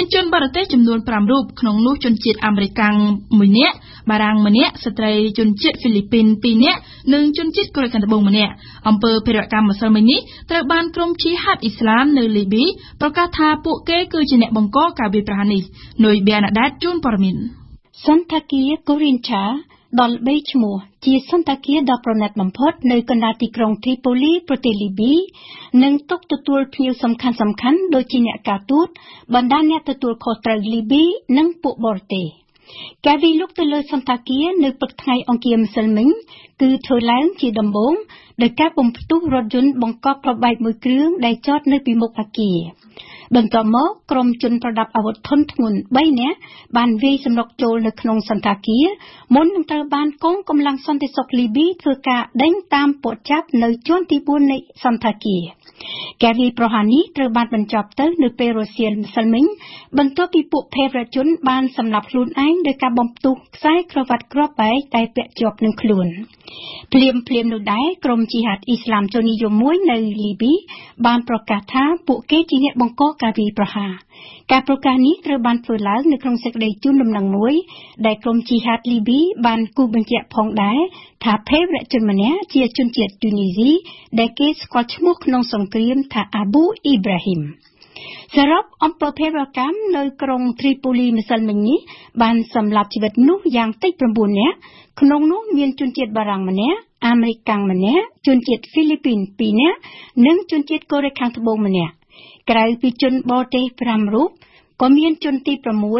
មានជនបរទេសចំនួន5រូបក្នុងនោះជនជាតិអាមេរិក1នាក់បារាំង1នាក់ស្ត្រីជនជាតិហ្វីលីពីន2នាក់និងជនជាតិកូរ៉េខាងត្បូង1នាក់អំពើភេរវកម្មម្សិលមិញនេះត្រូវបានក្រុមឈីហាតអ៊ីស្លាមនៅលីប៊ីប្រកាសថាពួកគេគឺជាអ្នកបង្កការវាយប្រហារនេះនុយប៊ីអាណាដាតជូនព័ត៌មានសន្តាគារកូរិនឆាដល់3ឈ្មោះជាសន្តាគារដ៏ប្រណិតបំផុតនៅកណ្ដាលទីក្រុងទ្រីប៉ូលីប្រទេសលីប៊ីនិងទុកទទួលភ្ញៀវសំខាន់ៗដូចជាអ្នកការទូតបណ្ដាអ្នកទទួលខុសត្រូវលីប៊ីនិងពួកបរទេសការវិលុកទៅលើសន្តាគារនៅព្រឹកថ្ងៃអង្គារម្សិលមិញគឺធ្វើឡើងជាដំបូងដោយការបំផ្ទុះរថយន្តបង្កប់ប្របែកមួយគ្រឿងដែលចតនៅពីមុខអគារបន្ទាប់មកក្រុមជនប្រដាប់អាវុធធុនធ្ងន់3នាក់បានវាយសម្រុកចូលនៅក្នុងសន្តាគារមុននឹងត្រូវបានកងកម្លាំងសន្តិសុខលីប៊ីធ្វើការដេញតាមពួកចាប់នៅជាន់ទី4នៃសន្តាគារការវាយប្រហារនេះត្រូវបានបញ្ចប់ទៅនៅពេលរសៀលម្សិលមិញបន្ទាប់ពីពួកភេរវជនបានសម្លាប់ខ្លួនឯងដោយការបំផ្ទុះខ្សែក្រវ៉ាត់គ្រាប់បែកដែលពាក់ជាប់នឹងខ្លួនភ្លាមនោះដែរក្រុមជីហាតអ៊ីស្លាមចូលនិយមមួយនៅលីប៊ីបានប្រកាសថាពួកគេជាអ្នកបង្កការវាយប្រហារការប្រកាសនេះត្រូវបានធ្វើឡើងនៅក្នុងសេចក្តីជូនដំណឹងមួយដែលក្រុមជីហាតលីប៊ីបានគូបញ្ជាក់ផងដែរថាភេរវជនម្នាក់ជាជនជាតិទូនីស៊ីដែលគេស្គាល់ឈ្មោះក្នុងសង្គ្រាមថាអាប៊ូអ៊ីប្រាហ៊ីមសរុបអំពើភេរវកម្មនៅក្រុងទ្រីប៉ូលីម្សិលមិញនេះបានសម្លាប់ជីវិតមនុស្សយ៉ាងតិច9នាក់ក្នុងនោះមានជនជាតិបារាំងម្នាក់អាមេរិកម្នាក់ជនជាតិហ្វីលីពីន2នាក់និងជនជាតិកូរ៉េខាងត្បូងម្នាក់ក្រៅពីជនបរទេស5រូបក៏មានជនទី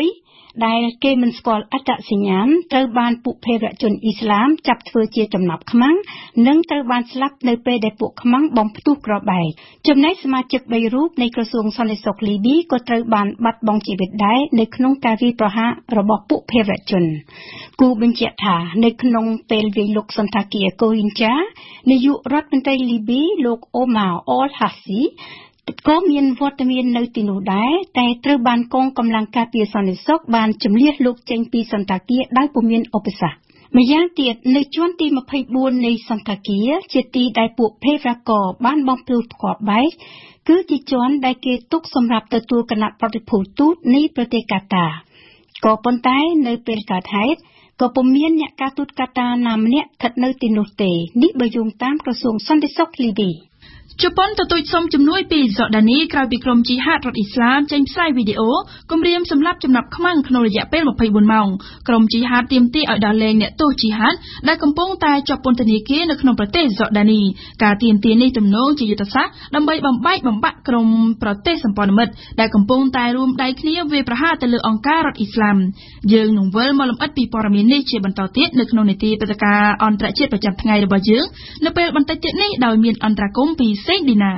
6ដែលគេមិនស្គាល់អត្តសញ្ញាណត្រូវបានពួកភេរវជនអ៊ីស្លាមចាប់ធ្វើជាចំណាប់ខ្មាំងនិងត្រូវបានស្លាប់នៅពេលដែលពួកខ្មាំងបំផ្ទុះគ្រាប់បែកចំណែកសមាជិក3រូបនៃក្រសួងសន្តិសុខលីប៊ីក៏ត្រូវបានបាត់បង់ជីវិតដែរនៅក្នុងការវាយប្រហាររបស់ពួកភេរវជនគូបញ្ជាក់ថានៅក្នុងពេលវាយលុកសន្តាគារកូរិនចានាយករដ្ឋមន្ត្រីលីប៊ីលោកអូម៉ាអលហាស៊ីក៏មានវត្តមាននៅទីនោះដែរតែត្រូវបានកងកម្លាំងការពារសន្តិសុខបានជំលះលោកចេញពីសន្តាគារដោយពុំមានឧបសគ្គម្យ៉ាងទៀតនៅជាន់ទី24នៃសន្តាគារជាទីដែលពួកភេរវករបានបំផ្ទុះគ្រាប់បែកគឺជាជាន់ដែលគេទុកសម្រាប់ទទួលគណៈប្រតិភូទូតនៃប្រទេសកាតាក៏ប៉ុន្តែនៅពេលកើតហេតុក៏ពុំមានអ្នកការទូតកាតាណាម្នាក់ស្ថិតនៅទីនោះទេនេះបើយោងតាមក្រសួងសន្តិសុខលីប៊ីជប៉ុនទទូចសុំជំនួយពីហ្សដានីក្រោយពីក្រុមជីហាតរដ្ឋអ៊ីស្លាមចេញផ្សាយវីដេអូគំរាមសម្លាប់ចំណាប់ខ្មាំងក្នុងរយៈពេល24ម៉ោងក្រុមជីហាតទាមទារឲ្យដោះលែងអ្នកទោសជីហាតដែលកំពុងតែជាប់ពន្ធនាគារនៅក្នុងប្រទេសហ្សដានីការទាមទារនេះទំនងជាយុទ្ធសាស្ត្រដើម្បីបំបែកបំបាក់ក្រុមប្រទេសសម្ព័ន្ធមិត្តដែលកំពុងតែរួមដៃគ្នាវាយប្រហារទៅលើអង្គការរដ្ឋអ៊ីស្លាមយើងនឹងវិលមកលម្អិតពីព័ត៌មាននេះជាបន្តទៀតនៅក្នុងនីតិព្រឹត្តិការណ៍អន្តរជាតិប្រចាំថ្ងៃរបស់យើងនៅពេលបន្តិចទៀតនេះដោយមានអន្តរាគមន៍ពីសេងឌីណា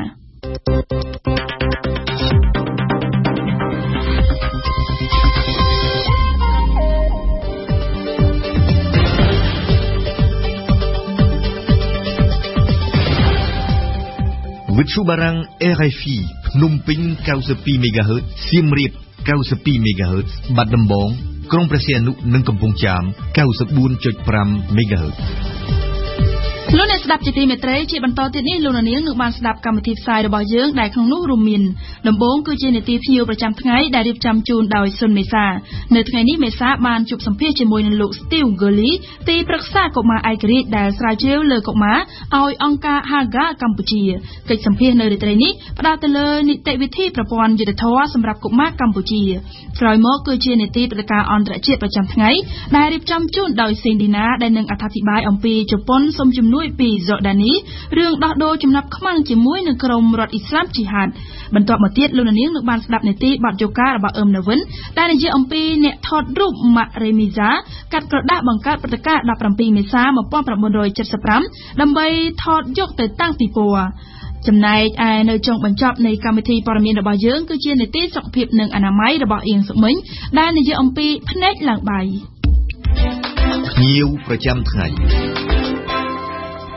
វិទ្យុបារាំង RFI ភ្នំពេញ 92 MHz សៀមរាប 92 MHz បាត់ដំបងក្រុងព្រះសីហនុនិងកំពង់ចាម 94.5 MHz លោកអ្នកស្ដាប់ជាទីមេត្រីជាបន្តទៀតនេះលោកនាងនឹងបានស្ដាប់កម្មវិធីផ្សាយរបស់យើងដែលក្នុងនោះរួមមានដំបូងគឺជានីតិភ្ញៀវប្រចាំថ្ងៃដែលរៀបចំជូនដោយសុនមេសានៅថ្ងៃនេះមេសាបានជួបសម្ភាសជាមួយនឹងលោក Steve Gully ទីប្រឹក្សាកុមារឯករាជ្យដែលស្រាវជ្រាវលើកុមារឲ្យអង្គការ Haga កម្ពុជាកិច្ចសម្ភាសនៅរាត្រីនេះផ្ដោតទៅលើនីតិវិធីប្រព័ន្ធយុត្តិធម៌សម្រាប់កុមារកម្ពុជាក្រោយមកគឺជានីតិព្រឹត្តិការណ៍អន្តរជាតិប្រចាំថ្ងៃដែលរៀបចំជូនដោយសេងឌីណាដែលនឹងអត្ថាធិប្បាយអំពីជប៉ុនសូមជំនួយពីហ្សដានីរឿងដោះដូរចំណាប់ខ្មាំងជាមួយនឹងក្រុមរដ្ឋអ៊ីស្លាមជីហាតបន្ទាប់មកទៀតលោកនាងនឹងបានស្ដាប់នីតិបទយូការបស់អឹមណាវិនដែលនិយាយអំពីអ្នកថតរូបម៉ាក់រេមីសាកាត់ក្រដាសបង្កើតព្រឹត្តិការណ៍17មេសា1975ដើម្បីថតយកទៅតាំងពិព័រណ៍ចំណែកឯនៅចុងបញ្ចប់នៃកម្មវិធីព័ត៌មានរបស់យើងគឺជានីតិសុខភាពនិងអនាម័យរបស់អៀងសុមិញដែលនិយាយអំពីភ្នែកឡើងបាយភ្ញៀវប្រចាំថ្ងៃ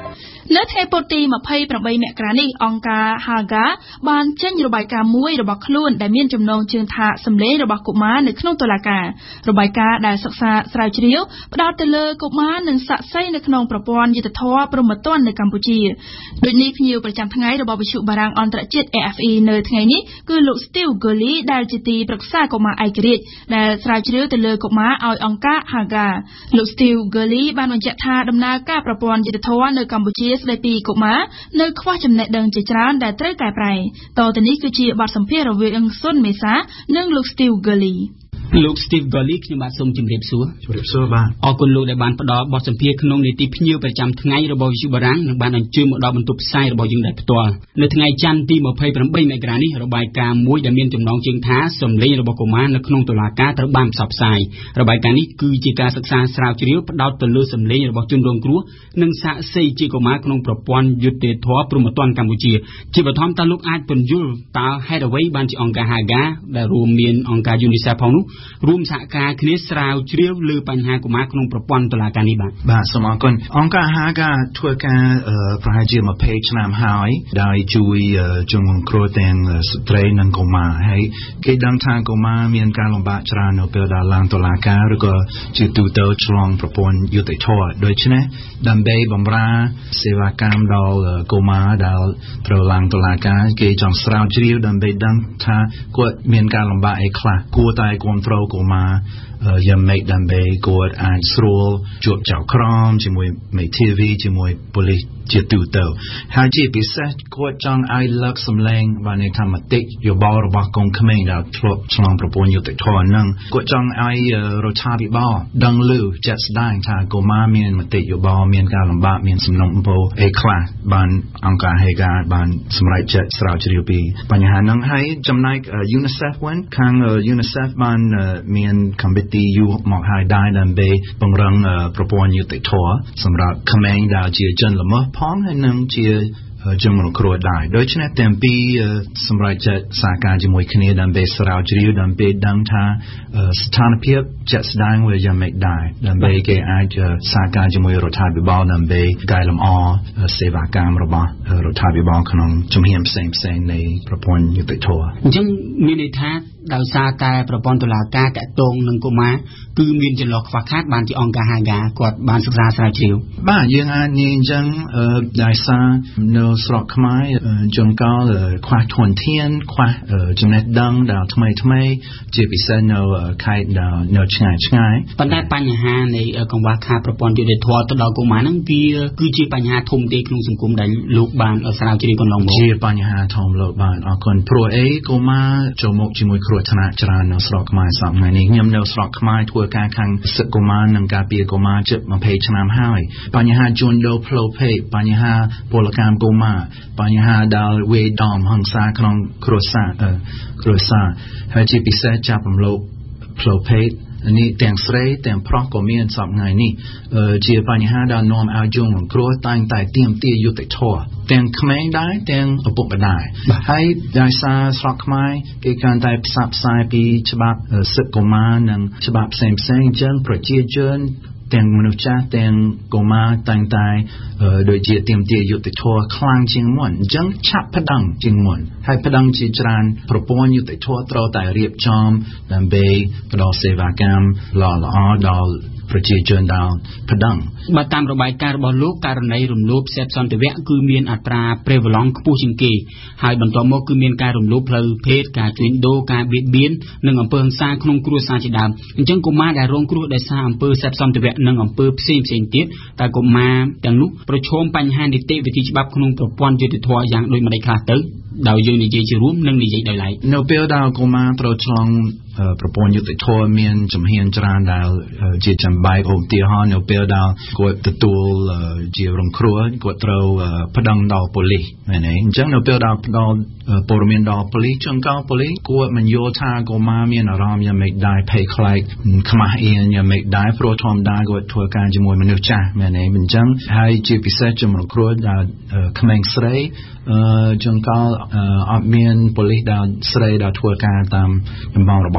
នៅថ្ងៃពុធទី28មករានេះអង្គការ Haga បានចេញរបាយការណ៍មួយរបស់ខ្លួនដែលមានចំណងជើងថាសម្លេងរបស់កុមារនៅក្នុងតុលាការរបាយការណ៍ដែលសិក្សាស្រាវជ្រាវផ្ដោតទៅលើកុមារនិងសាក្សីនៅក្នុងប្រព័ន្ធយុត្តិធម៌ព្រហ្មទណ្ឌនៅកម្ពុជាដូចនេះភ្ញៀវប្រចាំថ្ងៃរបស់វិទ្យុបារាំងអន្តរជាតិ AFE នៅថ្ងៃនេះគឺលោក Steve Gully ដែលជាទីប្រឹក្សាកុមារឯករាជ្យដែលស្រាវជ្រាវទៅលើកុមារឲ្យអង្គការ Haga លោក Steve Gully បានបញ្ជាក់ថាដំណើរការប្រព័ន្ធយុត្តិធម៌នៅកម្ពុជាស្ដីពីកុមារនៅខ្វះចំណេះដឹងជាច្រើនដែលត្រូវកែប្រែតទៅនេះគឺជាបទសម្ភាសន៍រវាងសុនមេសានិងលោក Steve Gully លោក Steve Gully ខ្ញុំបាទសូមជម្រាបសួរបាទអរគុណលោកដែលបានផ្ដល់បទសម្ភាសន៍ក្នុងនីតិភ្ញៀវប្រចាំថ្ងៃរបស់វិទ្យុបារាំងនិងបានអញ្ជើញមកដល់បន្ទប់ផ្សាយរបស់យើងដោយផ្ទាល់នៅថ្ងៃច័ន្ទទី28មករានេះរបាយការណ៍មួយដែលមានចំណងជើងថាសម្លេងរបស់កុមារនៅក្នុងតុលាការត្រូវបានផ្សព្វផ្សាយរបាយការណ៍នេះគឺជាការសិក្សាស្រាវជ្រាវផ្ដោតទៅលើសម្លេងរបស់ជនរងគ្រោះនិងសាក្សីជាកុមារក្នុងប្រព័ន្ធយុត្តិធម៌ព្រហ្មទណ្ឌកម្ពុជាជាបឋមតើលោកអាចពន្យល់តើហេតុអ្វីបានជាអង្គការ Haga ដែលរួមមានអង្គការ UNICEF ផងនោះរួមសហការគ្នាស្រាវជ្រាវលើបញ្ហាកុមារក្នុងប្រព័ន្ធតុលាការនេះបាទសូមអរគុណអង្គការ Haga ធ្វើការប្រហែលជា20ឆ្នាំហើយដោយជួយជនរងគ្រោះទាំងស្ត្រីនិងកុមារហើយគេដឹងថាកុមារមានការលំបាកច្រើននៅពេលដែលឡើងតុលាការឬក៏ជាទូទៅឆ្លងប្រព័ន្ធយុត្តិធម៌ដូច្នេះដើម្បីបម្រើសេវាកម្មដល់កុមារដែលត្រូវឡើងតុលាការគេចង់ស្រាវជ្រាវដើម្បីដឹងថាគាត់មានការលំបាកអីខ្លះគួរតែគ្រប់គ្រងកុមារយ៉ាងម៉េចដើម្បីគាត់អាចស្រួលជួបចៅក្រមជាមួយមេធាវីជាមួយប៉ូលីសជាទូទៅហើយជាពិសេសគាត់ចង់ឲ្យលើកសម្លេងបានន័យថាមតិយោបល់របស់កូនក្មេងដែលធ្លាប់ឆ្លងប្រព័ន្ធយុត្តិធម៌នឹងគាត់ចង់ឲ្យរដ្ឋាភិបាលដឹងឮជាក់ស្ដែងថាកុមារមានមតិយោបល់មានការលំបាកមានសំណុំពរអីខ្លះបានអង្គការ Haga បានសម្រេចចិត្តស្រាវជ្រាវពីបញ្ហាហ្នឹងហើយចំណែក UNICEF វិញខាង UNICEF បានមានកម្មវិធីយូរមកហើយដែរដើម្បីពង្រឹងប្រព័ន្ធយុត្តិធម៌សម្រាប់ក្មេងដែលជាជនល្មើសផងហើយនឹងជាជនរងគ្រោះដែរដូច្នេះទាំងពីរសម្រាប់ចិត្តសហការជាមួយគ្នាដើម្បីស្រាវជ្រាវដើម្បីដឹងថាស្ថានភាពជាក់ស្ដែងវាយ៉ាងម៉េចដែរដើម្បីគេអាចសហការជាមួយរដ្ឋាភិបាលដើម្បីកែលម្អសេវាកម្មរបស់រដ្ឋាភិបាលក្នុងជំហានផ្សេងៗនៃប្រព័ន្ធយុត្តិធម៌អញ្ចឹងមានន័យថាដោយសារតែប្រព័ន្ធតុលាការតាក់ទងនឹងកុមារគឺមានចន្លោះខ្វះខាតបានជាអង្គការ Haga គាត់បានសិក្សាស្រាវជ្រាវបាទយើងអាចនិយាយអញ្ចឹងដោយសារនៅស្រុកខ្មែរជួនកាលខ្វះធនធានខ្វះចំណេះដឹងដែលថ្មីជាពិសេសនៅខេត្តដែលនៅឆ្ងាយប៉ុន្តែបញ្ហានៃកង្វះខាតប្រព័ន្ធយុត្តិធម៌ទៅដល់កុមារហ្នឹងវាគឺជាបញ្ហាធំទេក្នុងសង្គមដែលលោកបានស្រាវជ្រាវកន្លងមកជាបញ្ហាធំលោកបានអរគុណព្រោះអីកុមារចូលមកជាមួយគ្រោះថ្នាក់ច្រើននៅស្រុកខ្មែរសប្តាហ៍នេះខ្ញុំនៅស្រុកខ្មែរធ្វើការខាងសិទ្ធិកុមារនិងការពារកុមារជិត20ឆ្នាំហើយបញ្ហាជួញដូរផ្លូវភេទបញ្ហាពលកម្មកុមារបញ្ហាដែលវាយដំហិង្សាក្នុងគ្រួសារហើយជាពិសេសចាប់រំលោភផ្លូវភេទនេះទាំងស្រីទាំងប្រុសក៏មានសប្តាហ៍នេះជាបញ្ហាដែលនាំឲ្យជនរងគ្រោះតែងតែទាមទារយុត្តិធម៌ទាំងក្មេងដែរទាំងឪពុកម្ដាយហើយដោយសារស្រុកខ្មែរគេកាន់តែផ្សព្វផ្សាយពីច្បាប់សិទ្ធិកុមារនិងច្បាប់ផ្សេងៗអញ្ចឹងប្រជាជនទាំងមនុស្សចាស់ទាំងកុមារតែងតែដូចជាទាមទារយុត្តិធម៌ខ្លាំងជាងមុនអញ្ចឹងឆាប់ប្តឹងជាងមុនហើយប្តឹងជាច្រើនប្រព័ន្ធយុត្តិធម៌ត្រូវតែរៀបចំដើម្បីផ្ដល់សេវាកម្មល្អដល់ប្រជាជនដែលប្តឹងបើតាមរបាយការណ៍របស់លោកករណីរំលោភសេពសន្តិវៈគឺមានអត្រាប្រេវឡង់ខ្ពស់ជាងគេហើយបន្ទាប់មកគឺមានការរំលោភផ្លូវភេទការជួញដូរការបៀតបៀននិងអំពើហិង្សាក្នុងគ្រួសារជាដើមអញ្ចឹងកុមារដែលរងគ្រោះដោយសារអំពើសេពសន្តិវៈនិងអំពើផ្សេងទៀតតើកុមារទាំងនោះប្រឈមបញ្ហានីតិវិធីច្បាប់ក្នុងប្រព័ន្ធយុត្តិធម៌យ៉ាងដូចម្តេចខ្លះទៅដោយយើងនិយាយជារួមនិងនិយាយដោយឡែកនៅពេលដែលកុមារត្រូវឆ្លងប្រព័ន្ធយុត្តិធម៌មានជំហានច្រើនដែលជាចាំបាច់ឧទាហរណ៍នៅពេលដែលគាត់ទទួលជារងគ្រោះគាត់ត្រូវប្តឹងដល់ប៉ូលីសមែនទេអញ្ចឹងនៅពេលដែលផ្ដល់ព័ត៌មានដល់ប៉ូលីសជួនកាលប៉ូលីសគាត់មិនយល់ថាកុមារមានអារម្មណ៍យ៉ាងម៉េចដែរភ័យខ្លាចខ្មាស់អៀនយ៉ាងម៉េចដែរព្រោះធម្មតាគាត់ធ្វើការជាមួយមនុស្សចាស់មែនទេអញ្ចឹងហើយជាពិសេសជំរងគ្រោះដែលក្មេងស្រីជួនកាលអត់មានប៉ូលីសដែលស្រីដែលធ្វើការតាមដំណងរបស់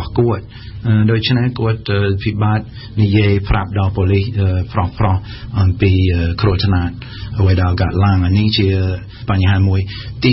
របស់គាត់ដូច្នេះគាត់ពិបាកនិយាយប្រាប់ដល់ប៉ូលីសប្រុសអំពីគ្រោះថ្នាក់អ្វីដែលកើតឡើងនេះជាបញ្ហាមួយទី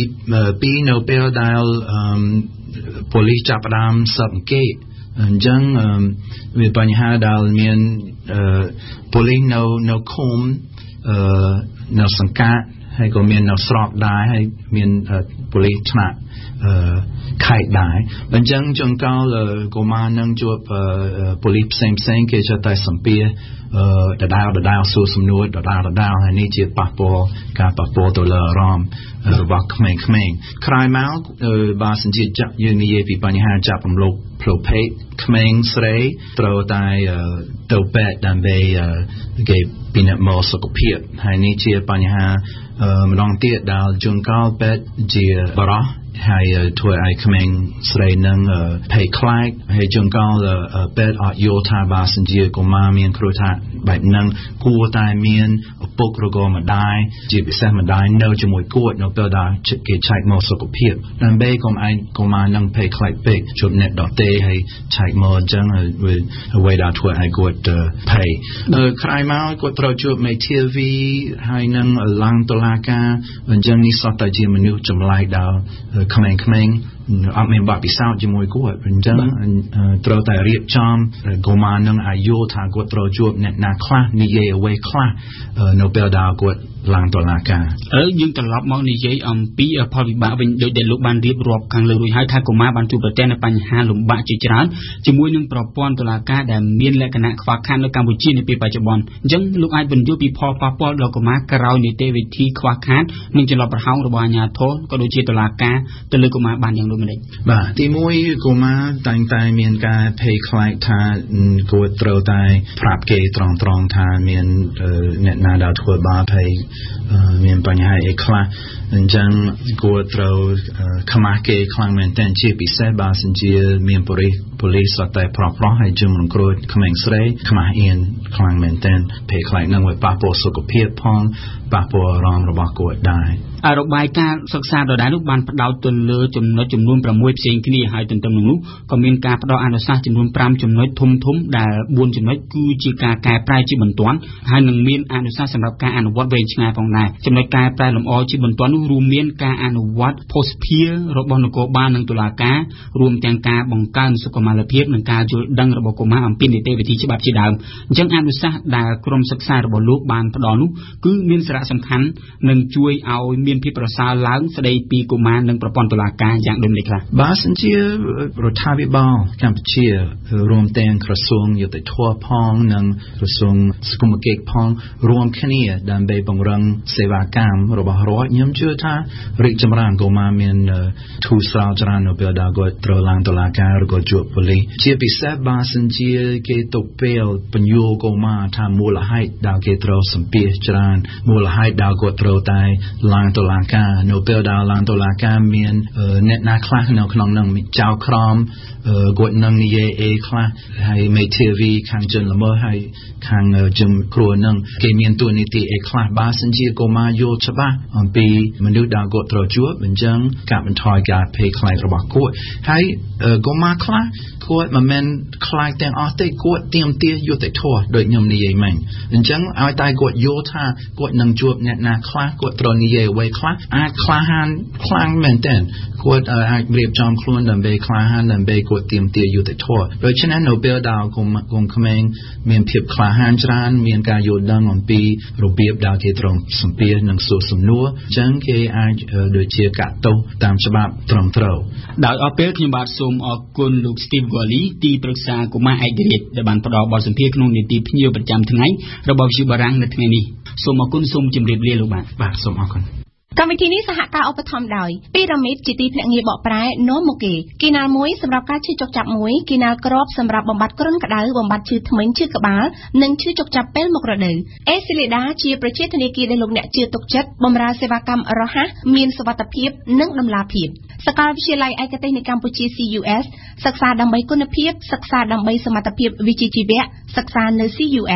2នៅពេលដែលប៉ូលីសចាប់ផ្ដើមស៊ើបអង្កេតអញ្ចឹងវាបញ្ហាដែលមានប៉ូលីសនៅឃុំនៅសង្កាត់ហើយក៏មាននៅស្រុកដែរហើយមានប៉ូលីសថ្នាក់ខេត្តដែរអញ្ចឹងជួនកាលកុមារនឹងជួបប៉ូលីសផ្សេងគេចតែសម្ភាសដដែលសួរសំណួរដដែលហើយនេះជាការប៉ះពាល់ទៅលើអារម្មណ៍របស់ក្មេងៗក្រោយមកបើសិនជាយើងនិយាយពីបញ្ហាចាប់រំលោភផ្លូវភេទក្មេងស្រីត្រូវតែទៅពេទ្យដើម្បីគេពិនិត្យមើលសុខភាពហើយនេះជាបញ្ហាម្ដងទៀតដែលជួនកាលពេទ្យជាបារោះហើយធ្វើឲ្យក្មេងស្រីនឹងភ័យខ្លាចហើយជួនកាលពេទ្យអត់យល់ថាបើសិនជាកុមារមានគ្រោះថ្នាក់បែបហ្នឹងគួរតែមានឪពុករក៏ម្ដាយជាពិសេសម្ដាយនៅជាមួយគាត់នៅពេលដែលគេឆែកមកសុខភាពដើម្បីកុំឲ្យកុមារនឹងភ័យខ្លាចពេកជួបអ្នកដទៃហើយឆែកមកអញ្ចឹងអ្វីដែលធ្វើឲ្យគាត់ភ័យក្រោយមកគាត់ត្រូវជួបមេធាវីហើយនឹងឡើងតុលាការអញ្ចឹងនេះសុទ្ធតែជាមនុស្សចម្លែកដែលក្មេងៗអត់មានបទពិសោធន៍ជាមួយគាត់អញ្ចឹងត្រូវតែរៀបចំកុមារនឹងឲ្យយល់ថាគាត់ត្រូវជួបអ្នកណាខ្លះនិយាយអ្វីខ្លះនៅពេលដែលគាត់ឡើងតុលាការយើងត្រឡប់មកនិយាយអំពីផលវិបាកវិញដោយដែលលោកបានរៀបរាប់ខាងលើរួចហើយថាកុមារបានជួបប្រទះនូវបញ្ហាលំបាកជាច្រើនជាមួយនឹងប្រព័ន្ធតុលាការដែលមានលក្ខណៈខ្វះខាតនៅកម្ពុជានាពេលបច្ចុប្បន្នអញ្ចឹងលោកអាចបញ្យល់ពីផលប៉ះពាល់ដល់កុមារក្រោយនីតិវិធីខ្វះខាតនិងចន្លោះប្រហោងរបស់អាជ្ញាធរក៏ដូចជាតុលាការទៅលើកុមារបានយ៉ាងដូចម្តេចបាទទី1កុមារតែមានការភ័យខ្លាចថាគាត់ត្រូវតែប្រាប់គេត្រង់ថាមានអ្នកណាដែលធ្វើបាបហើយមានបញ្ហាអីខ្លះអញ្ចឹងគាត់ត្រូវខ្មាស់គេខ្លាំងមែនទែនជាពិសេសបើសិនជាមានប៉ូលីសតែប្រុសហើយជំនុំគ្រួក្មេងស្រីខ្មាស់អៀនខ្លាំងមែនទែនភ័យខ្លាចនឹងវាប៉ះពាល់សុខភាពផងប៉ះពាល់អារម្មណ៍របស់គាត់ដែររបាយការណ៍សិក្សាដដែលនោះបានផ្ដោតទៅលើចំណុចចំនួន6ផ្សេងគ្នាហើយទន្ទឹមនឹងនោះក៏មានការផ្ដល់អនុសាសន៍ចំនួន5ចំណុចធំដែល4ចំណុចគឺជាការកែប្រែជាបន្ទាន់ហើយនឹងមានអនុសាសន៍សម្រាប់ការអនុវត្តវែងឆ្ងាយផងដែរចំណុចកែប្រែលម្អជាបន្ទាន់នោះរួមមានការអនុវត្តភស្តុភាររបស់នគរបាលនិងតុលាការរួមទាំងការបង្កើនសុខុមាលភាពនិងការយល់ដឹងរបស់កុមារអំពីនីតិវិធីច្បាប់ជាដើមអញ្ចឹងអនុសាសន៍ដែលក្រុមសិក្សារបស់លោកបានផ្ដល់នោះគឺមានសារៈសំខាន់និងជួយឲ្យមានភាពប្រសើរឡើងស្ដីពីកុមារនិងប្រព័ន្ធតុលាការយ៉ាងដូចម្តេចខ្លះបើសិនជារដ្ឋាភិបាលកម្ពុជារួមទាំងក្រសួងយុតិធម៌ផងនិងក្រសួងសង្គមគិច្ចផងរួមគ្នាដើម្បីពង្រឹងសេវាកម្មរបស់រដ្ឋខ្ញុំជឿថារីកចម្រើនកុមារមានធូរស្រាលច្រើននៅពេលដែលគាត់ត្រូវឡើងតុលាការឬក៏ជួបប៉ូលីសជាពិសេសបើសិនជាគេទុកពេលបញ្យល់កុមារថាមូលហេតុដែលគេត្រូវសម្ពាធច្រើនមូលហេតុដែលគាត់ត្រូវតែឡើងតុលាការនៅពេលដែលឡើងតុលាការមានអ្នកណាខ្លះនៅក្នុងនឹងចៅក្រមគាត់នឹងនិយាយអីខ្លះហើយមេធាវីខាងជនល្មើសហើយខាងជំគ្រួនឹងគេមានទួនាទីអីខ្លះបើសិនជាកុមារយល់ច្បាស់អំពីមនុស្សដែលគាត់ត្រូវជួបអញ្ចឹងកាត់បន្ថយការភ័យខ្លាចរបស់គាត់ហើយកុមារខ្លះគាត់មិនមែនខ្លាចទាំងអស់ទេគាត់ទាមទារយុត្តិធម៌ដូចខ្ញុំនិយាយមិញអញ្ចឹងឲ្យតែគាត់យល់ថាគាត់នឹងជួបអ្នកណាខ្លះគាត់ត្រូវនិយាយអ្វីខ្លះអាចក្លាហានខ្លាំងមែនទែនគាត់អាចរៀបចំខ្លួនដើម្បីក្លាហានដើម្បីគាត់ទាមទារយុត្តិធម៌ដូច្នេះនៅពេលដែលកុំក្មេងមានភាពក្លាហានច្រើនមានការយល់ដឹងអំពីរបៀបដែលគេត្រូវសម្ភាសនិងសួរសំណួរអញ្ចឹងគេអាចដូចជាកាត់ទោសតាមច្បាប់ត្រឹមត្រូវដោយអរពេលខ្ញុំបាទសូមអរគុណលោក Steve Goli ទីប្រឹក្សាកុមារឯករាជ្យដែលបានផ្ដល់បទសម្ភាសន៍ក្នុងនីតិភ្ញៀវប្រចាំថ្ងៃរបស់វិទ្យុបារាំងនៅថ្ងៃនេះសូមអរគុណសូមជម្រាបលាលោកបាទសូមអរគុណកម្មវិធីនេះសហការឧបត្ថម្ភដោយពីរ៉ាមីតជាទីភ្នាក់ងារបកប្រែនាំមកគេគីណាល់មួយសម្រាប់ការឈឺចុកចាប់មួយគីណាល់ក្របសម្រាប់បំបត្តិគ្រុនក្តៅបំបត្តិឈឺធ្មេញឈឺក្បាលនិងឈឺចុកចាប់ពេលមករដូវអេស៊ីលីដាជាប្រជាធនាគារដែលលោកអ្នកជឿទុកចិត្តបម្រើសេវាកម្មរហ័សមានសុវត្ថិភាពនិងតម្លាភាពសាកលវិទ្យាល័យឯកទេសនៃកម្ពុជា CUS សិក្សាដើម្បីគុណភាពសិក្សាដើម្បីសមត្ថភាពវិជ្ជាជីវៈសិក្សានៅ CUS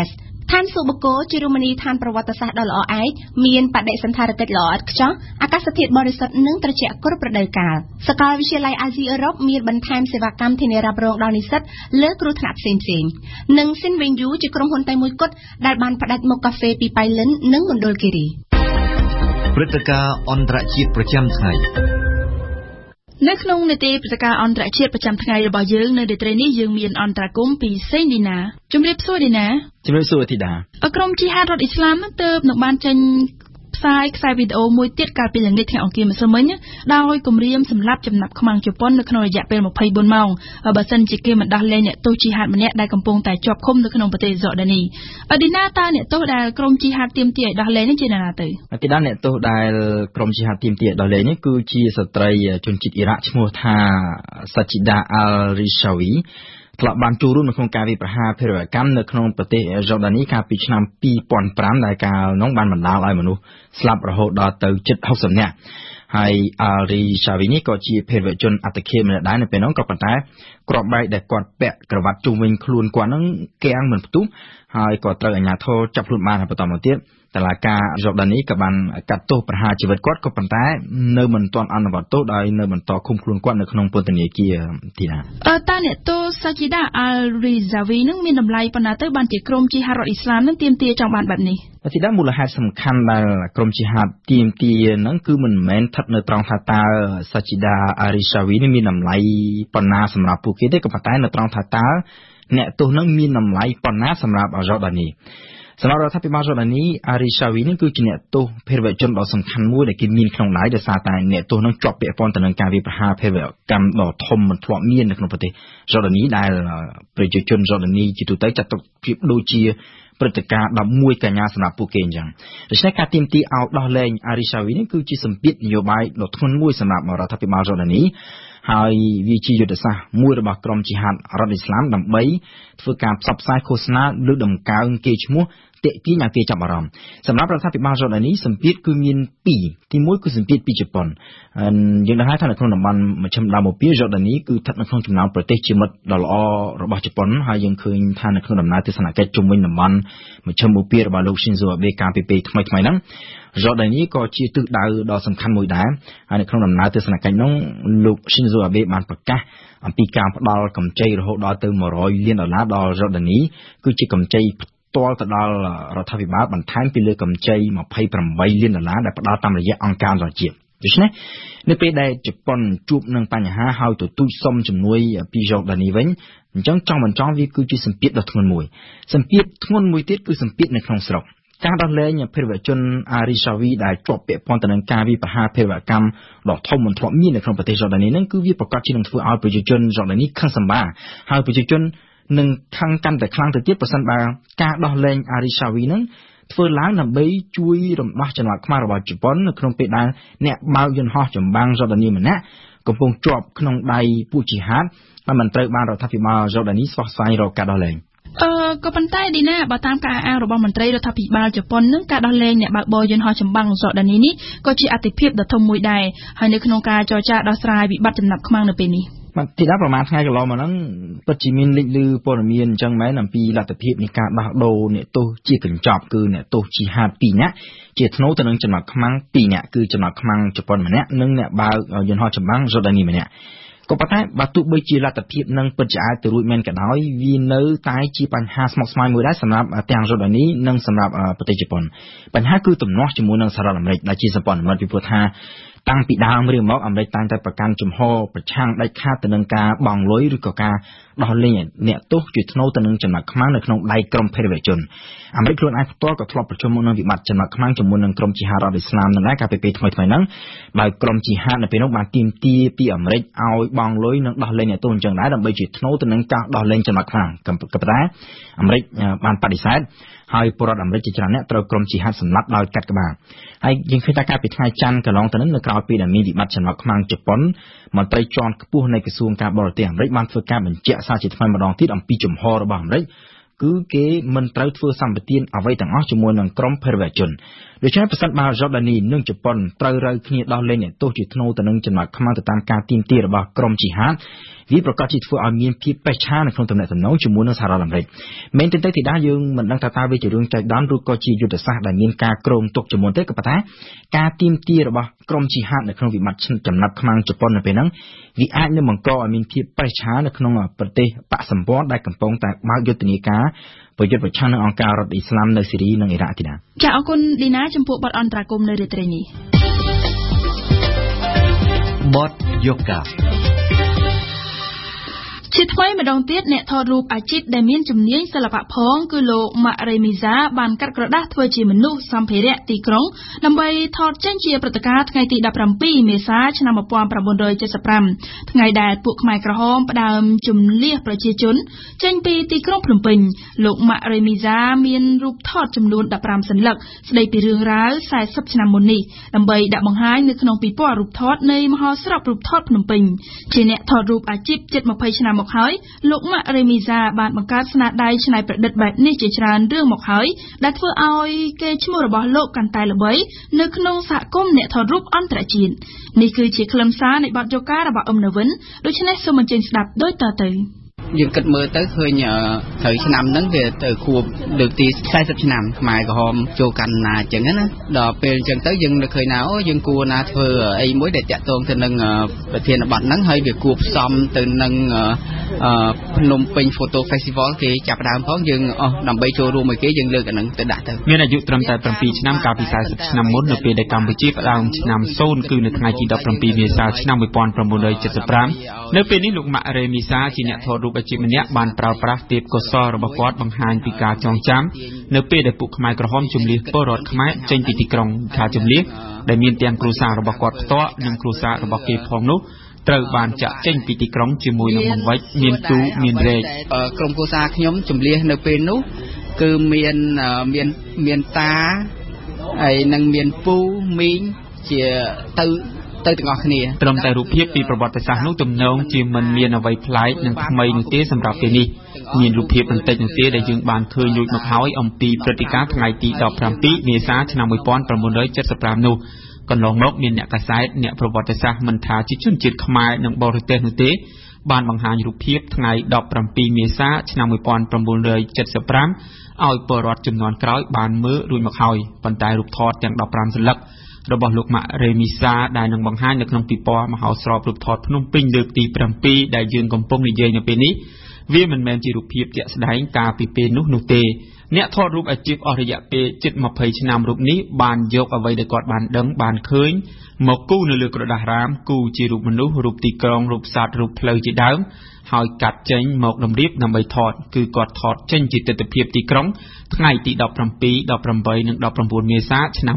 ឋានសុបកោជារមណីយដ្ឋានប្រវត្តិសាស្ត្រដ៏ល្អឯកមានបដិសណ្ឋារកិច្ចល្អឥតខ្ចោះអាកាសធាតុបរិសុទ្ធនិងត្រជាក់គ្រប់រដូវកាលសាកលវិទ្យាល័យអាស៊ីអឺរ៉ុបមានបន្ថែមសេវាកម្មធានារ៉ាប់រងដល់និស្សិតលើគ្រោះថ្នាក់ផ្សេងៗនិង Sinvenju ជាក្រុមហ៊ុនតែមួយគត់ដែលបានផ្ដាច់មុខកាហ្វេពីប៉ៃលិននិងមណ្ឌលគិរីព្រឹត្តិការណ៍អន្តរជាតិប្រចាំថ្ងៃនៅក្នុងនីតិព្រឹត្តិការណ៍អន្តរជាតិប្រចាំថ្ងៃរបស់យើងនៅរាត្រីនេះយើងមានអន្តរកម្មពីសេងឌីណាជំរាបសួរឌីណាជំរាបសួរធីតាក្រុមជីហាតរដ្ឋអ៊ីស្លាមទើបនឹងបានចេញផ្សាយខ្សែវីដេអូមួយទៀតកាលពីល្ងាចថ្ងៃអង្គារម្សិលមិញដោយគម្រាមសម្លាប់ចំណាប់ខ្មាំងជប៉ុននៅក្នុងរយៈពេល24ម៉ោងបើសិនជាគេមិនដោះលែងអ្នកទោសជីហាតម្នាក់ដែលកំពុងតែជាប់ឃុំនៅក្នុងប្រទេសហ្សូដានីឌីណាតើអ្នកទោសដែលក្រុមជីហាតទាមទារឲ្យដោះលែងនេះជាណាទៅទីដាអ្នកទោសដែលក្រុមជីហាតទាមទារឲ្យដោះលែងនេះគឺជាស្ត្រីជនជាតិអ៊ីរ៉ាក់ឈ្មោះថា Sajida al-Rishawiធ្លាប់បានចូលរួមនៅក្នុងការវាយប្រហារភេរវកម្មនៅក្នុងប្រទេសហ្សូដានីកាលពីឆ្នាំ2005ដែលកាលនោះបានបណ្ដាលឲ្យមនុស្សស្លាប់រហូតដល់ទៅជិត60នាក់ហើយអារីសាវីនេះក៏ជាភេរវជនអត្តឃាតម្នាក់ដែរនៅពេលនោះក៏ប៉ុន្តែគ្រាប់បែកដែលគាត់ពាក់ក្រវ៉ាត់ជុំវិញខ្លួនគាត់នឹងគាំងមិនផ្ទុះហើយក៏ត្រូវអាជ្ញាធរចាប់ខ្លួនបានហើយបន្តមកទៀតតឡាការហ្សូដានីក៏បានកាត់ទោសប្រហារជីវិតគាត់ក៏ប៉ុន្តែនៅមិនទាន់អនុវត្តទោសដោយនៅបន្តឃុំខ្លួនគាត់នៅក្នុងពន្ធនាគារទីណាតើអ្នកទោស Sajida al-Rizawi នឹងមានតម្លៃប៉ុណ្ណាទៅបានជាក្រុមជីហាតរដ្ឋអ៊ីស្លាមនឹងទាមទារចង់បានបែបនេះទីណាមូលហេតុសំខាន់ដែលក្រុមជីហាតទាមទារហ្នឹងគឺមិនមែនស្ថិតនៅត្រង់ថាតើ Sajida al-Rizawi នេះមានតម្លៃប៉ុណ្ណាសម្រាប់ពួកគេទេក៏ប៉ុន្តែនៅត្រង់ថាតើអ្នកទោសហ្នឹងមានតម្លៃប៉ុណ្ណាសម្រាប់ហ្សូដានីសម្រាប់រដ្ឋាភិបាលហ្សូដានីអារីសាវីនេះគឺជាអ្នកទោសភេរវជនដ៏សំខាន់មួយដែលគេមានក្នុងដៃដោយសារតែអ្នកទោសនឹងជាប់ពាក់ព័ន្ធទៅនឹងការវាយប្រហារភេរវកម្មដ៏ធំមិនធ្លាប់មាននៅក្នុងប្រទេសហ្សូដានីដែលប្រជាជនហ្សូដានីជាទូទៅចាត់ទុកភាពដូចជាព្រឹត្តិការណ៍11កញ្ញាសម្រាប់ពួកគេអញ្ចឹងដូច្នេះការទាមទារឲ្យដោះលែងអារីសាវីនេះគឺជាសម្ពាធនយោបាយដ៏ធ្ងន់មួយសម្រាប់រដ្ឋាភិបាលហ្សូដានីហើយវាជាយុទ្ធសាស្ត្រមួយរបស់ក្រុមជីហាតរដ្ឋអ៊ីស្លាមដើម្បីធ្វើការផ្សព្វផ្សាយឃោសនាលើដំកើងគេឈ្មោះទាក់ទាញឲ្យគេចាប់អារម្មណ៍សម្រាប់រដ្ឋាភិបាលហ្សូដានីសម្ពាធគឺមាន2ទី1គឺសម្ពាធពីជប៉ុនយើងដឹងហើយថានៅក្នុងតំបន់មជ្ឈិមដើមបូព៌ាហ្សូដានីគឺស្ថិតនៅក្នុងចំណោមប្រទេសជាមិត្តដ៏ល្អរបស់ជប៉ុនហើយយើងឃើញថានៅក្នុងដំណើរទស្សនកិច្ចជុំវិញតំបន់មជ្ឈិមបូព៌ារបស់លោក Shinzo Abe កាលពីពេលថ្មីៗហ្នឹងហ្សូដានីក៏ជាទិសដៅដ៏សំខាន់មួយដែរហើយនៅក្នុងដំណើរទស្សនកិច្ចនោះលោក Shinzo Abe បានប្រកាសអំពីការផ្ដល់កម្ចីរហូតដល់ទៅ$100 លានដល់ហ្សូដានីគឺជាកម្ចីផ្ទាល់ទៅដល់រដ្ឋាភិបាលបន្ថែមពីលើកម្ចី$28 លានដែលផ្ដល់តាមរយៈអង្គការអន្តរជាតិដូច្នេះនៅពេលដែលជប៉ុនជួបនឹងបញ្ហាហើយទទូចសុំជំនួយពីហ្សូដានីវិញអញ្ចឹងចង់មិនចង់វាគឺជាសម្ពាធដ៏ធ្ងន់មួយសម្ពាធធ្ងន់មួយទៀតគឺសម្ពាធនៅក្នុងស្រុកការដោះលែងភេរវជនអារីសាវីដែលជាប់ពាក់ព័ន្ធទៅនឹងការវាយប្រហារភេរវកម្មដ៏ធំមិនធ្លាប់មាននៅក្នុងប្រទេសហ្សូដានីនឹងគឺវាប្រកាសជានឹងធ្វើឲ្យប្រជាជនហ្សូដានីខឹងសម្បាហើយប្រជាជននឹងខឹងកាន់តែខ្លាំងទៅទៀតប្រសិនបើការដោះលែងអារីសាវីនឹងធ្វើឡើងដើម្បីជួយរំដោះចលនាខ្មែររបស់ជប៉ុននៅក្នុងពេលដែលអ្នកបើកយន្តហោះចម្បាំងហ្សូដានីម្នាក់កំពុងជាប់ក្នុងដៃពួកជីហាតហើយមិនត្រូវបានរដ្ឋាភិបាលហ្សូដានីស្វះស្វែងរកការដោះលែងក៏ប៉ុន្តែឌីណាបើតាមការអាងរបស់មន្ត្រីរដ្ឋាភិបាលជប៉ុននឹងការដោះលែងអ្នកបើកបរយន្តហោះចម្បាំងហ្សូដានីនេះក៏ជាអតិភិបដ៏ធំមួយដែរហើយនៅក្នុងការចរចាដោះស្រាយវិបត្តិចំណាប់ខ្មាំងនៅពេលនេះទីណាប្រហែលថ្ងៃកន្លងមកហ្នឹងពិតជាមានលេចលឺព័ត៌មានអញ្ចឹងមែនអំពីលទ្ធភាពនៃការដោះដូរអ្នកទោសជាកញ្ចប់គឺអ្នកទោសជីហាត2នាក់ជាថ្នូរទៅនឹងចំណាប់ខ្មាំង2នាក់គឺចំណាប់ខ្មាំងជប៉ុនម្នាក់និងអ្នកបើកយន្តហោះចម្បាំងហ្សូដានីម្នាក់ក៏ប៉ុន្តែបើទោះបីជាលទ្ធភាពនឹងពិតជាអាចទៅរួចមែនក៏ដោយវានៅតែជាបញ្ហាស្មុគស្មាញមួយដែរសម្រាប់ទាំងហ្សូដានីនិងសម្រាប់ប្រទេសជប៉ុនបញ្ហាគឺទំនាស់ជាមួយនឹងសហរដ្ឋអាមេរិកដែលជាសម្ព័ន្ធមិត្តពីព្រោះថាតាំងពីដើមរៀងមកអាមេរិកតែងតែប្រកាន់ជំហរប្រឆាំងដាច់ខាតទៅនឹងការបង់លុយឬក៏ការដោះលែងអ្នកទោសជាថ្នូរទៅនឹងចំណាប់ខ្មាំងនៅក្នុងដៃក្រុមភេរវជនអាមេរិកខ្លួនឯងផ្ទាល់ក៏ធ្លាប់ប្រជុំមុននឹងវិបត្តិចំណាប់ខ្មាំងជាមួយនឹងក្រុមជីហាតរដ្ឋអ៊ីស្លាមនឹងដែរកាលពីពេលថ្មីៗហ្នឹងដោយក្រុមជីហាតនៅពេលនោះបានទាមទារពីអាមេរិកឲ្យបង់លុយនិងដោះលែងអ្នកទោសអញ្ចឹងដែរដើម្បីជាថ្នូរទៅនឹងការដោះលែងចំណាប់ខ្មាំងក៏ប៉ុន្តែអាមេរិកបានបដិសេធហើយពលរដ្ឋអាមេរិកជាច្រើនអ្នកត្រូវក្រុមជីហាតសម្លាប់ដោយកាត់ក្បាលហើយយើងឃើញថាកាលពីថ្ងៃច័ន្ទកន្លងទៅនេះនៅក្រៅពីដែលមានវិបត្តិចំណាប់ខ្មាំងជប៉ុនមន្ត្រីជាន់ខ្ពស់នៃក្រសួងការបរទេសអាមេរិកបានធ្វើការបញ្ជាក់សារជាថ្មីម្ដងទៀតអំពីជំហររបស់អាមេរិកគឺគេមិនត្រូវធ្វើសម្បទានអ្វីទាំងអស់ជាមួយនឹងក្រុមភេរវជនដូច្នេះប្រសិនបើយូដានីនិងជប៉ុនត្រូវរើគ្នាដោះលែងអ្នកទោសជាថ្នូរទៅនឹងចំណាត់ខ្មាំងទៅតាមការទាមទាររបស់ក្រុមជីហាតវាប្រកាសជាធ្វើឲ្យមានភាពបេះឆានៅក្នុងទំនាក់ទំនងជាមួយនឹងសហរដ្ឋអាមេរិកមែនទែនទេដែរយើងមិនដឹងថាតើវាជារឿងចៃដន្យឬក៏ជាយុទ្ធសាស្ត្រដែលមានការគ្រោងទុកជាមុនទេក៏ប៉ុន្តែការទាមទាររបស់ក្រុមជីហាតនៅក្នុងវិបត្តិចំណាត់ខ្មាំងជប៉ុននៅពេលហ្នឹងវាអាចនឹងបង្កឲ្យមានភាពបេះឆានៅក្នុងប្រទេសបកសម្ព័ន្ធដែលកំពុងតែបើកយុទ្ធនាការប្រយុទ្ធប្រឆាំងនឹងអង្គការរដ្ឋអ៊ីស្លាមនៅស៊ីរីនិងអ៊ីរ៉ាក់ទីណាចាអរគុណឌីណាចំពោះបទអន្តរាគមន៍នៅរាត្រីនេះបទយូកាជាថ្មីម្ដងទៀតអ្នកថតរូបអាជីពដែលមានជំនាញសិល្បៈផងគឺលោកម៉ាក់រេមីសាបានកាត់ក្រដាសធ្វើជាមនុស្សសម្ភារៈទីក្រុងដើម្បីថតចេញជាព្រឹត្តិការណ៍ថ្ងៃទី17មេសាឆ្នាំ1975ថ្ងៃដែលពួកខ្មែរក្រហមផ្ដើមជំលះប្រជាជនចេញពីទីក្រុងភ្នំពេញលោកម៉ាក់រេមីសាមានរូបថតចំនួន15សន្លឹកស្ដីពីរឿងរ៉ាវ40ឆ្នាំមុននេះដើម្បីដាក់បង្ហាញនៅក្នុងពិព័រណ៍រូបថតនៃមហោស្រពរូបថតភ្នំពេញជាអ្នកថតរូបអាជីពជិត20ឆ្នាំមកហើយលោកម៉ាក់រេមីសាបានបង្កើតស្នាដៃច្នៃប្រឌិតបែបនេះជាច្រើនរឿងមកហើយដែលធ្វើឲ្យកេរ្តិ៍ឈ្មោះរបស់លោកកាន់តែល្បីនៅក្នុងសហគមន៍អ្នកថតរូបអន្តរជាតិនេះគឺជាខ្លឹមសារនៃបទយូការបស់អ៊ំណាវិនដូច្នេះសូមអញ្ជើញស្ដាប់ដូចតទៅយើងគិតមើលទៅឃើញត្រូវឆ្នាំហ្នឹងវាទៅខួបលើកទី40ឆ្នាំខ្មែរក្រហមចូលកាន់អំណាចអញ្ចឹងណាដល់ពេលអញ្ចឹងទៅយើងនឹកឃើញណាអូយើងគួរណាធ្វើអីមួយដែលតាក់ទងទៅនឹងប្រធានបទហ្នឹងហើយវាគួរផ្សំទៅនឹងភ្នំពេញ Photo Festival គេចាប់ដើមផងយើងដើម្បីចូលរួមមួយគេយើងលើកអាហ្នឹងទៅដាក់ទៅមានអាយុត្រឹមតែ7ឆ្នាំកាលពី40ឆ្នាំមុននៅពេលដែលកម្ពុជាផ្ដើមឆ្នាំ0គឺនៅថ្ងៃទី17មេសាឆ្នាំ1975នៅពេលនេះលោកម៉ាក់រេមីសាជាអ្នកថតរូបអាជីពម្នាក់បានប្រើប្រាស់ទេពកោសល្យរបស់គាត់បង្ហាញពីការចងចាំនៅពេលដែលពួកខ្មែរក្រហមជំលះពលរដ្ឋខ្មែរចេញពីទីក្រុងការជំលះដែលមានទាំងគ្រួសាររបស់គាត់ផ្ទាល់និងគ្រួសាររបស់គេផងនោះត្រូវបានចាក់ចេញពីទីក្រុងជាមួយនឹងបង្វិចមានទូមានរែកក្រុមគ្រួសារខ្ញុំជំលះនៅពេលនោះគឺមានតាហើយនឹងមានពូមីងជាទៅទាំងអស់គ្នាត្រឹមតែរូបភាពពីប្រវត្តិសាស្ត្រនោះទំនងជាមិនមានអ្វីប្លែកនិងថ្មីនោះទេសម្រាប់ពេលនេះមានរូបភាពបន្តិចនោះទេដែលយើងបានឃើញរួចមកហើយអំពីព្រឹត្តិការណ៍ថ្ងៃទី17មេសាឆ្នាំ1975នោះកន្លងមកមានអ្នកកាសែតអ្នកប្រវត្តិសាស្ត្រមិនថាជាជនជាតិខ្មែរនិងបរទេសនោះទេបានបង្ហាញរូបភាពថ្ងៃ17មេសាឆ្នាំ1975ឲ្យពលរដ្ឋចំនួនក្រោយបានមើលរួចមកហើយប៉ុន្តែរូបថតទាំង15សន្លឹករបស់លោកម៉ាក់រេមីសាដែលនឹងបង្ហាញនៅក្នុងពិព័រណ៍មហោស្រពរូបថតភ្នំពេញលើកទី7ដែលយើងកំពុងនិយាយនៅពេលនេះវាមិនមែនជារូបភាពជាក់ស្ដែងកាលពីពេលនោះទេអ្នកថតរូបអាជីពអស់រយៈពេលជិត20ឆ្នាំរូបនេះបានយកអ្វីដែលគាត់បានដឹងបានឃើញមកគូរនៅលើក្រដាសរាមគូរជារូបមនុស្សរូបទីក្រុងរូបសត្វរូបផ្លូវជាដើមហើយកាត់ចេញមកតម្រៀបដើម្បីថតគឺគាត់ថតចេញជាទិដ្ឋភាពទីក្រុងថ្ងៃទី17, 18 និង 19មេសាឆ្នាំ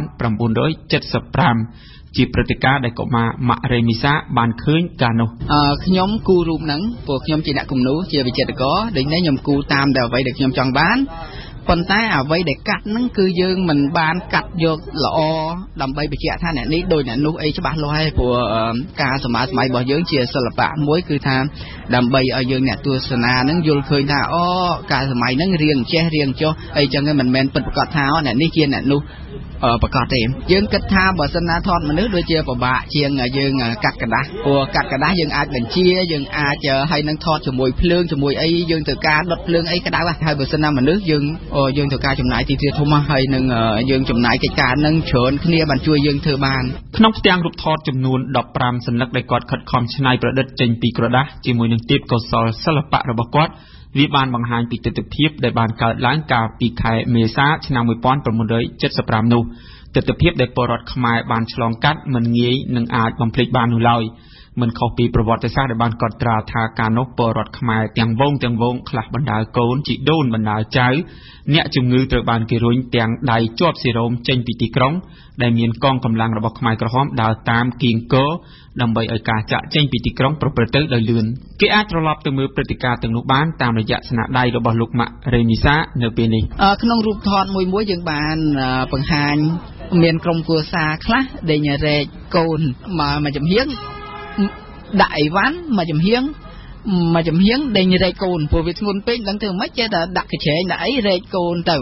1975ជាព្រឹត្តិការណ៍ដែលកុមារម៉ាក់រេមីសាបានឃើញកាលនោះខ្ញុំគូររូបហ្នឹងព្រោះខ្ញុំជាអ្នកគំនូរជាវិចិត្រករដូចនេះខ្ញុំគូរតាមតែអ្វីដែលខ្ញុំចង់បានប៉ុន្តែអ្វីដែលកាត់ហ្នឹងគឺយើងមិនបានកាត់យកល្អដើម្បីបញ្ជាក់ថាអ្នកនេះដូចអ្នកនោះអីច្បាស់លាស់ហើយព្រោះការសម័យរបស់យើងជាសិល្បៈមួយគឺថាដើម្បីឲ្យយើងអ្នកទស្សនាហ្នឹងយល់ឃើញថាការសម័យហ្នឹងរៀងចេះរៀងចុះអីចឹងមិនមែនពិតប្រាកដថាអ្នកនេះជាអ្នកនោះប្រកាសទេយើងគិតថាបើសិនណាថតមនុស្សដូចជាពិបាកជាងយើងកាត់กระดาษព្រោះកាត់กระดาษយើងអាចបញ្ជាយើងអាចឲ្យនឹងថតជាមួយភ្លើងជាមួយអីយើងត្រូវការដុតភ្លើងអីក្តៅហើយបើសិនណាមនុស្សយើងត្រូវការចំណាយទីធំហើយនឹងយើងចំណាយកិច្ចការនឹងច្រើនគ្នាបានជួយយើងធ្វើបានក្នុងផ្ទាំងរូបថតចំនួន15សន្លឹកដែលគាត់ខិតខំច្នៃប្រឌិតចេញពីក្រដាសជាមួយនឹងទេពកោសល្យសិល្បៈរបស់គាត់វាបានបង្ហាញពីទិដ្ឋភាពដែលបានកើតឡើងកាលពីខែមេសាឆ្នាំ1975នោះទិដ្ឋភាពដែលពលរដ្ឋខ្មែរបានឆ្លងកាត់មិនងាយនឹងអាចបំភ្លេចបាននោះឡើយមិនខុសពីប្រវត្តិសាស្ត្រដែលបានកត់ត្រាថាកាលនោះពលរដ្ឋខ្មែរទាំងវងខ្លះបណ្ដាលកូនជីដូនបណ្ដាលចៅអ្នកជំងឺត្រូវបានគេរុញទាំងដៃជាប់សេរ៉ូមចេញពីទីក្រុងដែលមានកងកម្លាំងរបស់ខ្មែរក្រហមដើរតាមគៀងគរដើម្បីឲ្យការចាក់ចេញពីទីក្រុងប្រព្រឹត្តទៅដោយលឿនគេអាចត្រឡប់ទៅមើលព្រឹត្តិការណ៍ទាំងនោះបានតាមរយៈស្នាដៃរបស់លោកម៉ាក់រេមីសានៅពេលនេះក្នុងរូបថតមួយយើងបានបង្ហាញមានក្រុមគ្រួសារខ្លះដែលរែកកូនមកចំហៀងដាក់អីវ៉ាន់មកចំហៀងដេញរែកកូនព្រោះវាធ្ងន់ពេកដឹងធ្វើម៉េចចេះតែដាក់កញ្ច្រែងដាក់អីរែកកូនទៅ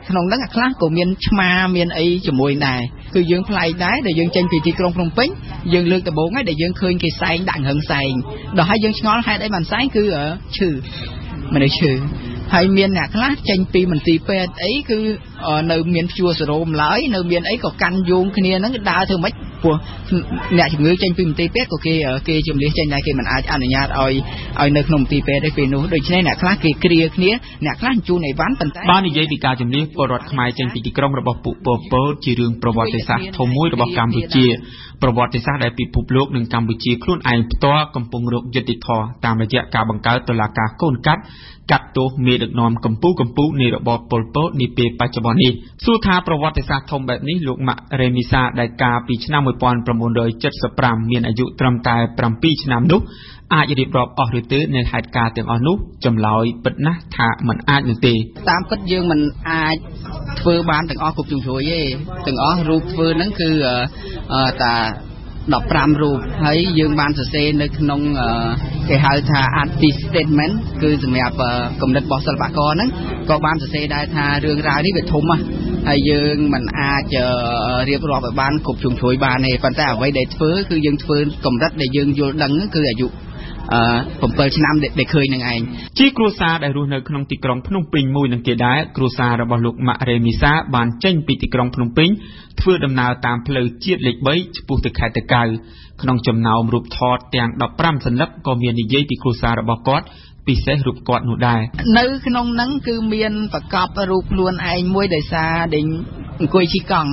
ក្នុងហ្នឹងអាខ្លះក៏មានឆ្មាមានអីជាមួយដែរគឺយើងផ្លែកដែរដែលយើងចេញពីទីក្រុងភ្នំពេញយើងលើកដំបូងហើយដែលយើងឃើញគេសែងដាក់ហឹងសែងដល់ហើយយើងឆ្ងល់ហេតុអីបានសែងគឺឈឺមនុស្សឈឺហើយមានអ្នកខ្លះចេញពីមន្ទីរពេទ្យអីគឺនៅមានព្យួរសរោមឡើយនៅមានអីក៏កាន់យោងគ្នាហ្នឹងដើរធ្វើម៉េចព្រោះអ្នកជំងឺចេញពីមន្ទីរពេទ្យក៏គេជំនះចេញដែរគេមិនអាចអនុញ្ញាតឲ្យនៅក្នុងមន្ទីរពេទ្យទេពេលនោះដូច្នេះអ្នកខ្លះគេគ្រាគ្នាអ្នកខ្លះជូនអីវ៉ាន់ប៉ុន្តែបាននិយាយពីការជំនះពលរដ្ឋខ្មែរចេញពីទីក្រុងរបស់ពួកប៉ុលពតជារឿងប្រវត្តិសាស្ត្រធំមួយរបស់កម្ពុជាប្រវត្តិសាស្ត្រដែលពិភពលោកនិងកម្ពុជាខ្លួនឯងផ្ទាល់កំពុងរកយុត្តិធម៌តាមរយៈការបង្កើតតុលាការកូនកាត់ទោសមេដឹកនាំកម្ពុជានៃរបបប៉ុលពតនាពេលបច្ចុប្បន្ននេះសួរថាប្រវត្តិសាស្ត្រធំបែបនេះលោកម៉ាក់រ៉េមីសាដែលកាលពីឆ្នាំ1975មានអាយុត្រឹមតែ7ឆ្នាំនោះអាចរៀបរាប់អស់ឬទេនៅហេតុការណ៍ទាំងអស់នោះចម្លើយពិតណាស់ថាมันអាចនោះទេតាមពិតយើងមិនអាចធ្វើបានទាំងអស់គ្រប់ជ្រុងជ្រោយទេទាំងអស់រូបធ្វើហ្នឹងគឺតា15រូបហើយយើងបានសរសេរនៅក្នុងគេហៅថា artist statement គឺសម្រាប់គំនិតរបស់សិល្បករហ្នឹងក៏បានសរសេរដែរថារឿងរ៉ាវនេះវាធំណាស់ហើយយើងមិនអាចរៀបរាប់ឲ្យបានគ្រប់ជ្រុងជ្រោយបានទេប៉ុន្តែអ្វីដែលធ្វើគឺយើងធ្វើកម្រិតដែលយើងយល់ដឹងគឺអាយុ7ឆ្នាំដែលឃើញនឹងឯងជាគ្រួសារដែលរស់នៅក្នុងទីក្រុងភ្នំពេញមួយនឹងទៀតដែរគ្រួសាររបស់លោកម៉ាក់រ៉េមីសាបានចេញពីទីក្រុងភ្នំពេញធ្វើដំណើរតាមផ្លូវជាតិលេខ3ឆ្ពោះទៅខេត្តតាកែវក្នុងចំណោមរូបថតទាំង15សន្លឹកក៏មាននិយាយពីគ្រួសាររបស់គាត់ពិសេសរូបគាត់នោះដែរនៅក្នុងហ្នឹងគឺមានប្រកបរូបខ្លួនឯងមួយដោយសារដែលអង្គុយជិះកង់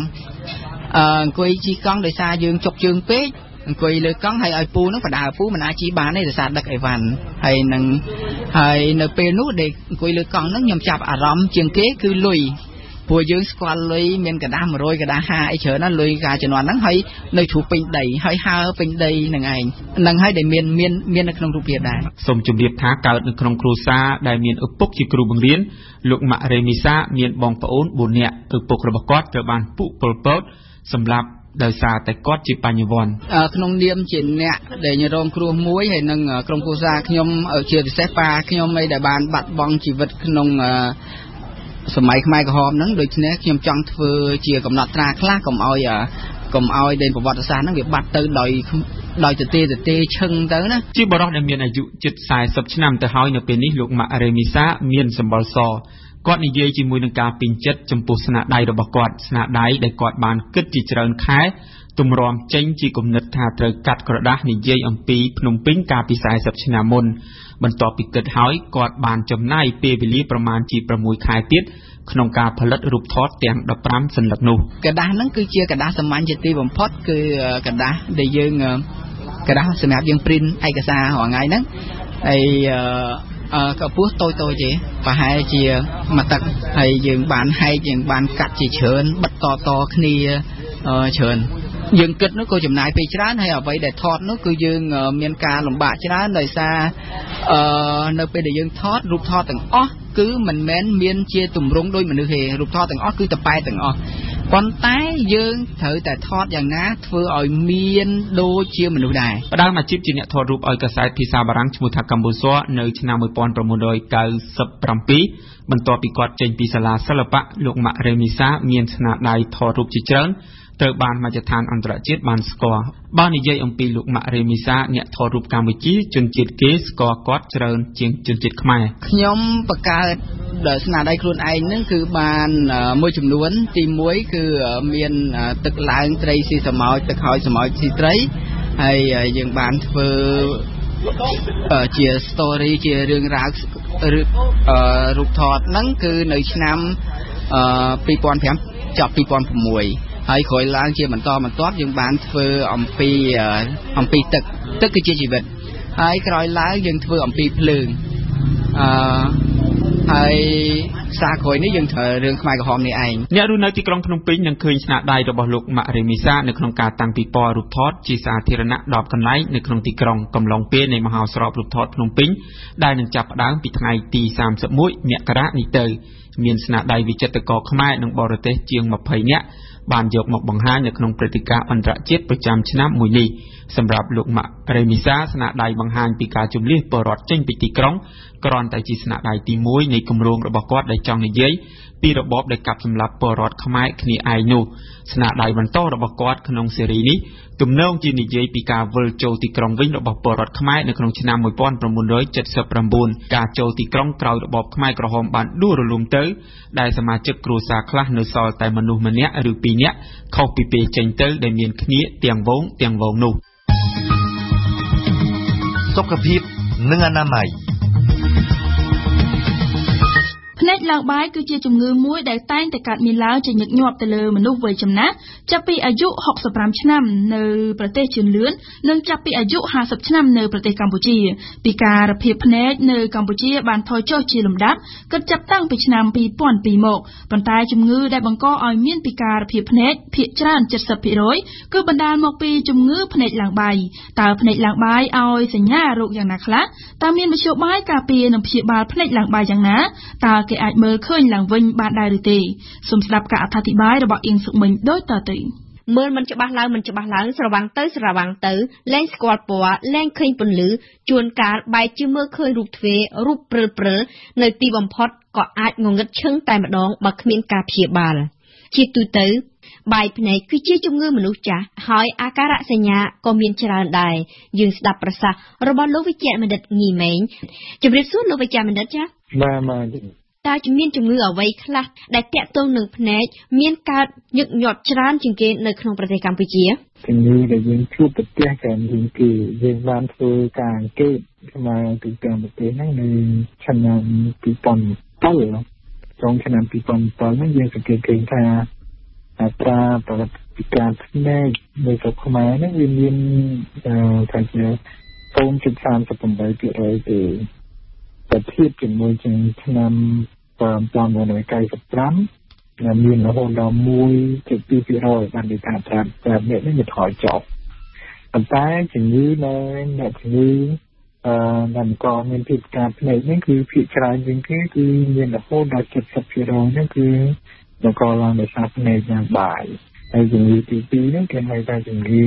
ដោយសារយើងចុកជើងពេកអង្គុយលើកង់ហើយឲ្យពូនឹងបដាពូមិនអាចជិះបានទេដោយសារដឹកអីវ៉ាន់ហើយនៅពេលនោះដែលអង្គុយលើកង់ហ្នឹងខ្ញុំចាប់អារម្មណ៍ជាងគេគឺលុយព្រោះយើងស្គាល់លុយមានកដាស់100កដាស់50អីច្រើនណាលុយកាលជំនាន់ហ្នឹងហើយនៅជ្រុះពេញដីហើយហើពេញដីនឹងឯងហ្នឹងហើយដែលមាននៅក្នុងរូបភាពដែរសូមជម្រាបថាកើតនៅក្នុងគ្រួសារដែលមានឪពុកជាគ្រូបង្រៀនលោកម៉ាក់រ៉េមីសាមានបងប្អូន4នាក់ឪពុករបស់គាត់ត្រូវបានពួកប៉ុលពតសម្រាប់ដោយសារតែគាត់ជាបញ្ញវន្តក្នុងនាមជាអ្នកដែលរងគ្រោះមួយហើយនឹងក្រុមគ្រួសារខ្ញុំជាពិសេសប៉ាខ្ញុំឯដែលបានបាត់បង់ជីវិតក្នុងសម័យខ្មែរក្រហមហ្នឹងដូច្នេះខ្ញុំចង់ធ្វើជាកំណត់ត្រាខ្លះកុំឲ្យដែលប្រវត្តិសាស្ត្រហ្នឹងវាបាត់ទៅដោយទទេឈឹងទៅណាជាបរិសុទ្ធដែលមានអាយុជិត40ឆ្នាំទៅហើយនៅពេលនេះលោកម៉ាក់រ៉េមីសាមានសម្បុរសគាត់និយាយជាមួយនឹងការពេញចិត្តចំពោះស្នាដៃរបស់គាត់ស្នាដៃដែលគាត់បានគិតជាច្រើនខែទម្រាំចេញជាគំនិតថាត្រូវកាត់ក្រដាសនិយាយអំពីភ្នំពេញកាលពី40ឆ្នាំមុនបន្ទាប់ពីគិតហើយគាត់បានចំណាយពេលវេលាប្រមាណជា6ខែទៀតក្នុងការផលិតរូបថតទាំង15សន្លឹកនោះក្រដាសហ្នឹងគឺជាក្រដាសសាមញ្ញជាទីបំផុតគឺក្រដាសដែលយើងក្រដាសសម្រាប់យើង print ឯកសាររាល់ថ្ងៃហ្នឹងហើយក៏ពោះតូចទេប្រហែលជាមួយទឹកហើយយើងបានហែកយើងបានកាត់ជាច្រើនបិទតគ្នាច្រើនយើងគិតនោះក៏ចំណាយពេលច្រើនហើយអ្វីដែលថតនោះគឺយើងមានការលំបាកច្រើនដោយសារនៅពេលដែលយើងថតរូបថតទាំងអស់គឺមិនមែនមានជាទម្រង់ដូចមនុស្សទេរូបថតទាំងអស់គឺតប៉ែទាំងអស់ប៉ុន្តែយើងត្រូវតែថតយ៉ាងណាធ្វើឲ្យមានដូចជាមនុស្សដែរផ្ដើមអាជីពជាអ្នកថតរូបឲ្យកាសែតភាសាបារាំងឈ្មោះថាកម្ពុជានៅឆ្នាំ1997បន្ទាប់ពីគាត់ចេញពីសាលាសិល្បៈលោកម៉ាក់រ៉េមីសាមានស្នាដៃថតរូបជាច្រើនត្រូវបានមជ្ឈដ្ឋានអន្តរជាតិបានស្គាល់បើនិយាយអំពីលោកម៉ាក់រ៉េមីសាអ្នកថតរូបកម្ពុជាជនជាតិគេស្គាល់គាត់ច្រើនជាងជនជាតិខ្មែរខ្ញុំបង្កើតស្នាដៃខ្លួនឯងហ្នឹងគឺបានមួយចំនួនទី1គឺមានទឹកឡើងត្រីស៊ីសម៉ោចទឹកហើយសម៉ោចស៊ីត្រីហើយយើងបានធ្វើជា story ជារឿងរ៉ាវរូបថតហ្នឹងគឺនៅឆ្នាំ2005ចប់2006ហើយក្រោយឡើងជាបន្តបន្ទាប់យើងបានធ្វើអំពីទឹកគឺជាជីវិតហើយក្រោយឡើងយើងធ្វើអំពីភ្លើងហើយសារក្រោយនេះយើងធ្វើរឿងខ្មែរក្រហមនេះឯងអ្នករស់នៅទីក្រុងភ្នំពេញនឹងឃើញស្នាដៃរបស់លោកម៉ាក់រ៉េមីសានៅក្នុងការតាំងពិព័រណ៍រូបថតជាសាធារណៈ10កន្លែងនៅក្នុងទីក្រុងកំឡុងពេលនៃមហោស្រពរូបថតភ្នំពេញដែលនឹងចាប់ផ្ដើមពីថ្ងៃទី31មករានេះទៅមានស្នាដៃវិចិត្រករខ្មែរនិងបរទេសជាង20នាក់បានយកមកបង្ហាញនៅក្នុងព្រឹត្តិការណ៍អន្តរជាតិប្រចាំឆ្នាំមួយនេះសម្រាប់លោកម៉ាក់រេមីសាស្នាដៃបង្ហាញពីការជំនះបរដ្ឋចេញពីទីក្រុងគ្រាន់តែជាស្នាដៃទី1នៃគម្រោងរបស់គាត់ដែលចង់និយាយពីរបបដែលកាប់សម្លាប់បរដ្ឋខ្មែរគ្នាឯងនោះស្នាដៃបន្តរបស់គាត់ក្នុងស៊េរីនេះទំនងជានិយាយពីការវិលចូលទីក្រុងវិញរបស់បរដ្ឋខ្មែរនៅក្នុងឆ្នាំ1979ការចូលទីក្រុងក្រោយរបបខ្មែរក្រហមបានដួលរលំទៅដែលសមាជិកគ្រួសារខ្លះនៅសល់តែមនុស្សម្នាក់ឬ2នាក់ខុសពីពេលចេញទៅដែលមានគ្នាទាំងវងនោះសុខភាពនិងអនាម័យភ្នែកឡើងបាយគឺជាជំងឺមួយដែលតែងតែកើតមានឡើងជាញឹកញាប់ទៅលើមនុស្សវ័យចំណាស់ចាប់ពីអាយុ65ឆ្នាំនៅប្រទេសជឿនលឿននិងចាប់ពីអាយុ50ឆ្នាំនៅប្រទេសកម្ពុជាពីការភាពភ្នែកនៅកម្ពុជាបានថយចុះជាលំដាប់គិតចាប់តាំងពីឆ្នាំ2002មកប៉ុន្តែជំងឺដែលបង្កឲ្យមានពិការភាពភ្នែកភាគច្រើន 70% គឺបណ្ដាលមកពីជំងឺភ្នែកឡើងបាយតើភ្នែកឡើងបាយឲ្យសញ្ញារោគយ៉ាងណាខ្លះតើមានមធ្យោបាយការពារនិងព្យាបាលភ្នែកឡើងបាយយ៉ាងណាតើគេអាចមើលឃើញឡើងវិញបានដែរឬទេសូមស្ដាប់ការអធិប្បាយរបស់អៀងសុកមិញដូចតទៅមើលមិនច្បាស់ឡើងស្រវាំងទៅលែងស្គាល់ពណ៌លែងឃើញពន្លឺជួនកាលបែរជាមើលឃើញរូបទ្វេរូបព្រិលនៅទីបំផុតក៏អាចងងឹតឈឹងតែម្ដងបើគ្មានការព្យាបាលជាទូទៅបាយភ្នែកគឺជាជំងឺមនុស្សចាស់ហើយអាការៈសញ្ញាក៏មានច្រើនដែរយើងស្ដាប់ប្រសាសន៍របស់លោកវិជ្ជបណ្ឌិតងីម៉េងជម្រាបសួរលោកវិជ្ជបណ្ឌិតចា៎បាទតើមានជំងឺអ្វីខ្លះដែលទាក់ទងនឹងភ្នែកមានកើតញឹកញាប់ច្រើនជាងគេនៅក្នុងប្រទេសកម្ពុជាជំងឺដែលយើងជួបប្រទះกันជាងគេយើងបានធ្វើការអង្កេតមកពីតាមប្រទេសហ្នឹងនៅឆ្នាំ2007trongឆ្នាំ2007ហ្នឹងយើងសង្កេតឃើញថាអត្រាប្រតិកម្មភ្នែកនៅស្រុកខ្មែរហ្នឹងវាមានថាជា 0.38% ទេតែធៀបជាមួយឆ្នាំ1995ដែលមានរហូតដល់ 1.2% បាននិយាយថាប្រាប់នេះវាថយចុះប៉ុន្តែជំងឺនៅអ្នកជំងឺដែលក៏មានភាពការភ្នែកនេះគឺភាគច្រើនជាងគេគឺមានរហូតដល់ 70% ហ្នឹងគឺបង្កឡើងដោយសារភ្នែកយ៉ាងបាយហើយជំងឺទី2ហ្នឹងគេហៅថាជំងឺ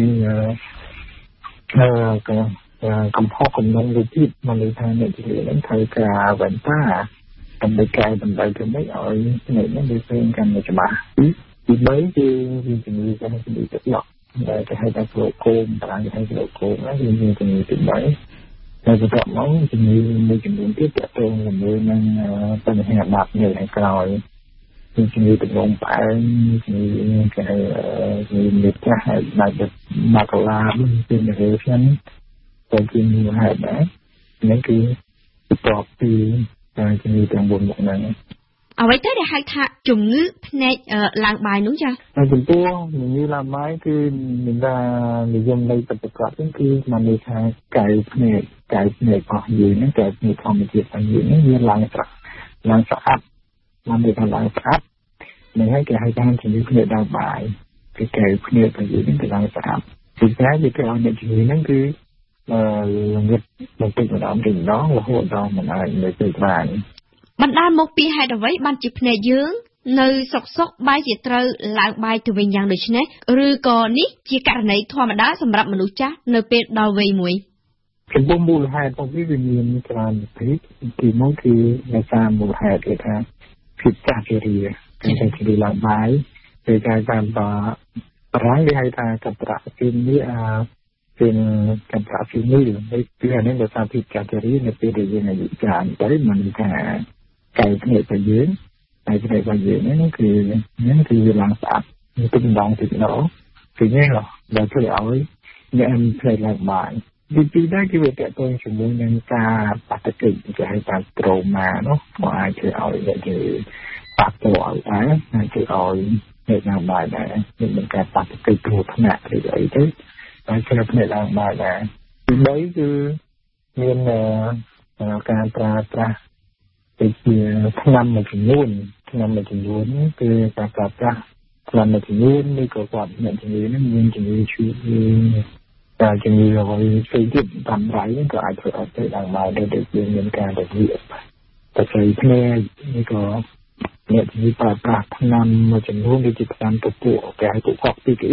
កំហុសកំណត់រូបភាពមកលើថាអ្នកជំងឺហ្នឹងត្រូវការវ៉ែនតាដើម្បីកែតម្រូវទៅមិនឲ្យភ្នែកហ្នឹងវាឃើញកាន់តែច្បាស់ទី3គឺមានជំងឺដែលជំងឺទឹកឡក់ដែលគេហៅថាក្លូកូមប្រាំងគេហៅក្លូកូមហ្នឹងវាមានជំងឺទី3ហើយបន្ទាប់មកជំងឺមួយចំនួនទៀតទាក់ទងជាមួយនឹងបញ្ហាបាត់នៅខាងក្រោយជំងឺទឹកនោមផ្អែមជំងឺគេហៅជំងឺមេចាស់ហើយបាក់ឡាពីនៅក្នុងតែជំងឺហេតុដែរនេះគឺបន្ទាប់ពីជំងឺទាំង4មុខហ្នឹងអ្វីទៅដែលហៅថាជំងឺភ្នែកឡើងបាយនោះចា៎ចំពោះជំងឺឡើងបាយគឺមានថានិយមនៅប្រទេសគាត់គឺมันន័យថាកែវភ្នែករបស់យើងហ្នឹងកែវភ្នែកធម្មជាតិរបស់យើងហ្នឹងវាឡើងស្អាតมันន័យថាឡើងស្អាតនឹងហើយគេហៅថាជំងឺភ្នែកឡើងបាយគឺកែវភ្នែករបស់យើងហ្នឹងគឺឡើងស្អាតពីព្រោះវាគេឲ្យអ្នកជំងឺហ្នឹងគឺល្ងឹតបន្តិចម្ដងរហូតដល់មិនអាចនៅទៅបានបណ្ដាលមកពីហេតុអ្វីបានជាភ្នែកយើងនៅសុកបែរជាត្រូវឡើងបាយទៅវិញយ៉ាងដូចនេះឬក៏នេះជាករណីធម្មតាសម្រាប់មនុស្សចាស់នៅពេលដល់វ័យមួយចំពោះមូលហេតុរបស់វាមានច្រើនទីមួយគឺដោយសារមូលហេតុគេថាភាពចាស់ជរាការជរាឡើងបាយពេលការតាមប្រាំងគេហៅថាកត្រៈពីនេះเป็นการปรับปรุงนี่ในปีนี้เราทำผิดการเจริญในปีเดียวในการแต่มันถ้าไก่เนื้อไปเยอะไก่เนื้อไปเยอะนั่นคือหลังสะตุ้มดองติดล้อถึงนี้หรอเราช่วยเอาเนี่ยมันเพลิดหลังบ่ายปีได้คือว่าแต่ตัวสมมุติในการปฏิกิริยาจะให้การโตมาเนาะว่าช่วยเอาเนี่ยคือปรับตัวเอาได้ช่วยเอาเนี่ยหลังบ่ายได้เป็นการปฏิกิริยาขนาดใหญ่ๆด้วยcho nên này là bài là đấy cứ nênการปราไปทำมาถึงนู่นคือการปราทำมาถึงนู่นนี่ก็ก่อนเนี่ยถึงนี้นั่นยังถึงนี้ชื่อการจะมีเราไปยึดทำไรก็อาจจะเอาไปดังมาได้เด็กเงินการได้เยอะแต่ใช้แค่นี่ก็เนี่ยถึงนี้ปราทำมาถึงนู่นที่จะทำตัวแก่ตัวครอบที่กิน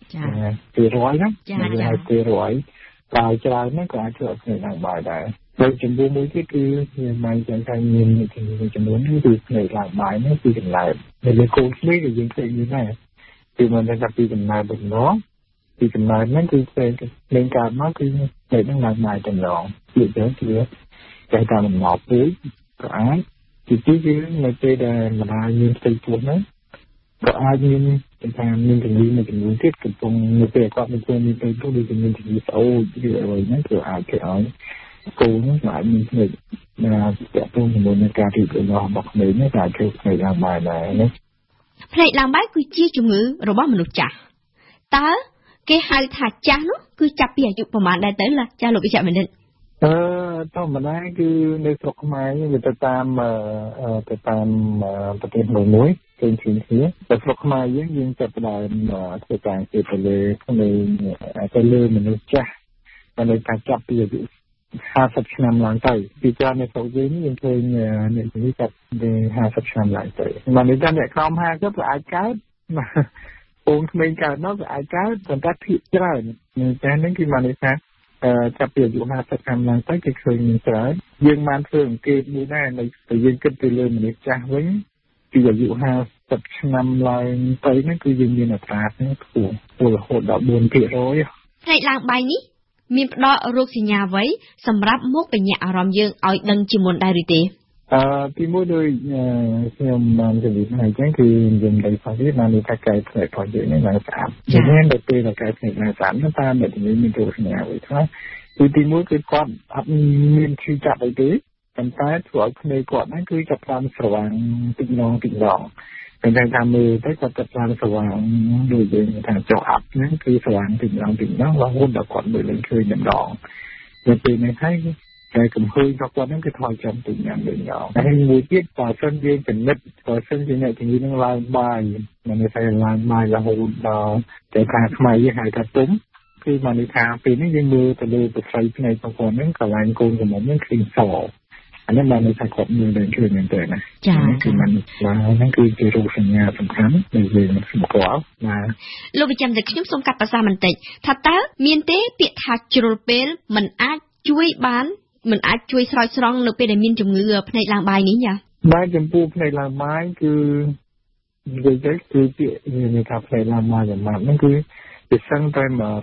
200ណា200ប្រើច្រើនហ្នឹងក៏អាចធ្វើឲ្យភ្នែកឡើងបាយដែរហើយចំពោះមួយទៀតគឺមិនចាំថាមានចំនួននេះគឺភ្នែកឡើងបាយនេះគឺចម្លែកនៅលើកូនក្មេងក៏យើងឃើញមានដែរគឺមិនថាពីដំណើរបំណងពីដំណើរហ្នឹងគឺផ្សេងនឹងកើតមកគឺភ្នែកហ្នឹងឡើងបាយតម្លងជាចឹងគឺតែតាមដំណោពូជក៏អាចទីគឺនៅពេលដែលម្ដាយមានផ្ទៃពោះហ្នឹងក៏អាចមានថាមានជំងឺមួយចំនួនទៀតកំពុងនៅពេលគាត់មានផ្ទៃពោះដូចជាមានជំងឺស្អូចឬអ្វីហ្នឹងគឺអាចធ្វើឲ្យកូនហ្នឹងអាចមានភ្នែកតាក់ទងជាមួយនឹងការរីករាលដាលរបស់ភ្នែកនេះតែធ្វើភ្នែកឡើងបាយដែរណាភ្នែកឡើងបាយគឺជាជំងឺរបស់មនុស្សចាស់តើគេហៅថាចាស់នោះគឺចាប់ពីអាយុប្រហែលដែរទៅចាស់លោកវិជ្ជបណ្ឌិតធម្មតាគឺនៅស្រុកខ្មែរវាទៅតាមប្រទេសមួយផ្សេងគ្នាតែស្រុកខ្មែរយើងចាប់ផ្ដើមធ្វើការគេទៅលើមនុស្សចាស់តែការចាប់ពីអាយុ50ឆ្នាំឡើងទៅពីច្រើននៅស្រុកយើងឃើញអ្នកជំងឺចាប់ពី50ឆ្នាំឡើងទៅមកនេះតែអ្នកក្រោម50ក៏អាចកើតពងក្មេងកើតនោះក៏អាចកើតប៉ុន្តែភាគច្រើនតែហ្នឹងគឺមកនេះថាចាប់ពីអាយុ50ឆ្នាំឡើងទៅគេឃើញមានច្រើនយើងបានធ្វើអង្កេតមួយដែរនៅតែយើងគិតទៅលើមនុស្សចាស់វិញពីអាយុ50ឆ្នាំឡើងទៅហ្នឹងគឺយើងមានអត្រាហ្នឹងខ្ពស់រហូតដល់ 4% ផ្នែកឡើងបាយនេះមានផ្ដល់រោគសញ្ញាអ្វីសម្រាប់មកបញ្ញាអារម្មណ៍យើងឲ្យដឹងជាមុនដែរឬទេទីមួយដោយខ្ញុំបានជម្រាបឲ្យចឹងគឺយើងនិយាយថាវាបានថាកែផ្នែករបស់យើងនេះឡើងស្អាតជាងនៅពេលដែលកែផ្នែកឡើងស្អាតនោះតាមអ្នកជំនាញមានរោគសញ្ញាអ្វីខ្លះគឺទីមួយគឺគាត់អត់មានឈឺចាប់អីទេប៉ុន្តែធ្វើឲ្យភ្នែកគាត់ហ្នឹងគឺចាប់តាមស្រវាំងតិចៗតែថាមើលទៅគាត់ចាប់តាមស្រវាំងដូចយើងថាចុះអាប់ហ្នឹងគឺស្រវាំងតិចៗរហូតដល់គាត់មើលlênឃើញម្ដងនៅពេលនេះហើយតែកំហុសរបស់គាត់ហ្នឹងគឺថយចំតិចយ៉ាងវិញហើយមួយទៀតបើសិនយើងពិនិត្យបើសិនជាអ្នកជំងឺហ្នឹងឡើងបាយមិនថាឡើងបាយរហូតដល់តែការខ្មែរយើងហៅថាទុំគឺមកនេះថាពេលនេះយើងមើលទៅលើប្រភេទផ្នែករបស់គាត់ហ្នឹងកន្លែងកូនកំមុំហ្នឹងឃើញសអានេះបានថាគាត់មើលlênឃើញមែនទេណាចា៎គឺมันហ្នឹងគឺជារោគសញ្ញាសំខាន់ដែលយើងស្គាល់ណាលោកវិជ្ជតែខ្ញុំសូមកាត់ប្រសាសន៍បន្តិចថាតើមានទេពាក្យថាជ្រុលពេលមិនអាចជួយស្រោចស្រង់នៅពេលដែលមានជំងឺភ្នែកឡើងបាយនេះចាបាទចំពោះភ្នែកឡើងបាយគឺនិយាយទៅគឺពាក្យនេះថាភ្នែកឡើងបាយហ្នឹងគឺវាសឹងតែ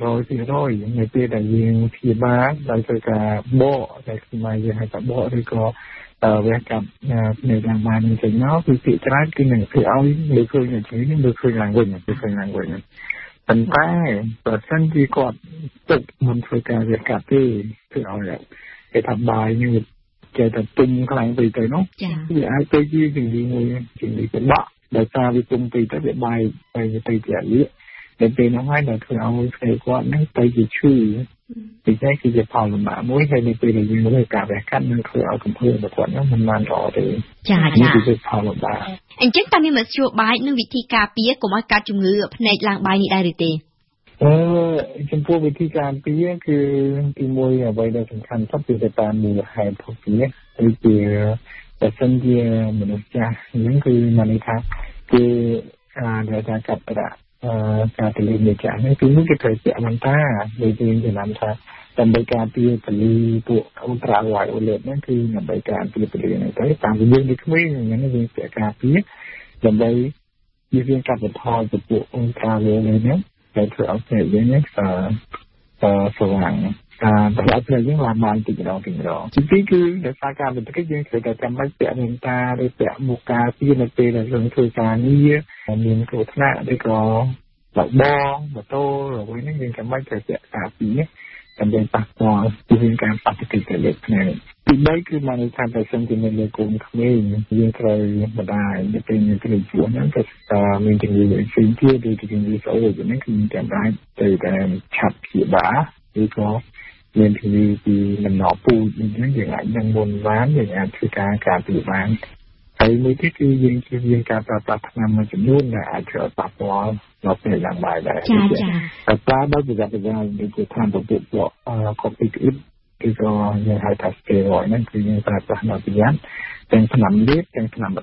100% នៅពេលដែលយើងព្យាបាលដោយធ្វើការបកដែលខ្មែរយើងហៅថាបកឬក៏វះកាត់ភ្នែកឡើងបាយនេះចេញមកគឺពាក្យច្រើនគឺនឹងធ្វើឲ្យលើឃើញជំងឺនេះលើឃើញឡើងវិញប៉ុន្តែបើសិនជាគាត់ទឹកមិនធ្វើការវះកាត់ទេធ្វើឲ្យគេថាបាយនេះចេះតែទុំខ្លាំងពេកទៅនោះវាអាចទៅជាជំងឺមួយជំងឺកណ្ដក់ដោយសារវាទុំពេកទៅវាបាយទៅជាអាយុតែពេលនោះហើយដល់ធ្វើឲ្យស្អីគាត់ហ្នឹងទៅជាឈឺពីតែគឺជាផលលំបាកមួយហើយនៅពេលដែលយើងធ្វើការវះកាត់នឹងធ្វើឲ្យកំភើរបស់គាត់ហ្នឹងមិនបានល្អទេចានេះគឺជាផលលំបាកអញ្ចឹងតើមានមធ្យោបាយនិងវិធីការពារកុំឲ្យកើតជំងឺភ្នែកឡើងបាយនេះដែរឬទេចំពោះវិធីការពារគឺទីមួយអ្វីដែលសំខាន់សុទ្ធគឺទៅតាមមូលហេតុរបស់វាដូចជាបើសិនជាមនុស្សចាស់ហ្នឹងគឺមកនេះថាគឺដែលថាកាត់ប្រាក់ការទលានៃចាស់នេះគឺនោះគេត្រូវពាក់បន្តាដូចយើងចំណាំថាដើម្បីការពារទលាពួកអ៊ុលត្រាវ៉ៃអូឡេតហ្នឹងគឺដើម្បីការពារទលានេះទៅតាមយើងដូចក្មេងហ្នឹងយើងពាក់ការពារដើម្បីយើងកាត់បន្ថយទៅពួកអ៊ុលត្រាវ៉ៃនេះតែធ្វើឲ្យភ្នែកយើងនេះស្វាងតែឲ្យភ្នែកយើងឡើងបានតិចម្ដងទីគឺដោយសារការបន្តិចយើងត្រូវតែចាំបាច់ពាក់វ៉ែនតាឬពាក់មួកការពារនៅពេលដែលយើងធ្វើការងារមានគ្រោះថ្នាក់ឬក៏បើបងម៉ូតូអ្វីហ្នឹងយើងចាំបាច់ត្រូវពាក់ការពារដើម្បីប៉ះពាល់ពីការប៉ះទង្គិចទៅលើភ្នែកទី3គឺមកថាបើសិនជាមានលើកូនក្មេងយើងត្រូវបណ្ដាលទៅពេលមានជំងឺជួហ្នឹងក៏មានជំងឺផ្សេងទៀតដូចជាជំងឺស្អុយហ្នឹងគឺចាំបាច់ទៅតែឆាប់ព្យាបាលឬក៏មានជំងឺពីដំណក់ពូជហ្នឹងយើងអាចនឹងមុនបានយើងអាចធ្វើការពារបានហើយមួយទៀតគឺយើងជៀសវាងការប្រើប្រាស់ថ្នាំមួយចំនួនដែលអាចធ្វើប៉ះពាល់ដល់ពេលឡើងបាយដែរចាតែប្រើដោយប្រយ័ត្នប្រយែងដូចជាថ្នាំពពុះកូវីដគឺក៏យើងហៅថាស្តេរ៉ុយហ្នឹងគឺយើងប្រើប្រាស់ដោយប្រយ័ត្នទាំងថ្នាំលាបទាំងថ្នាំបតក់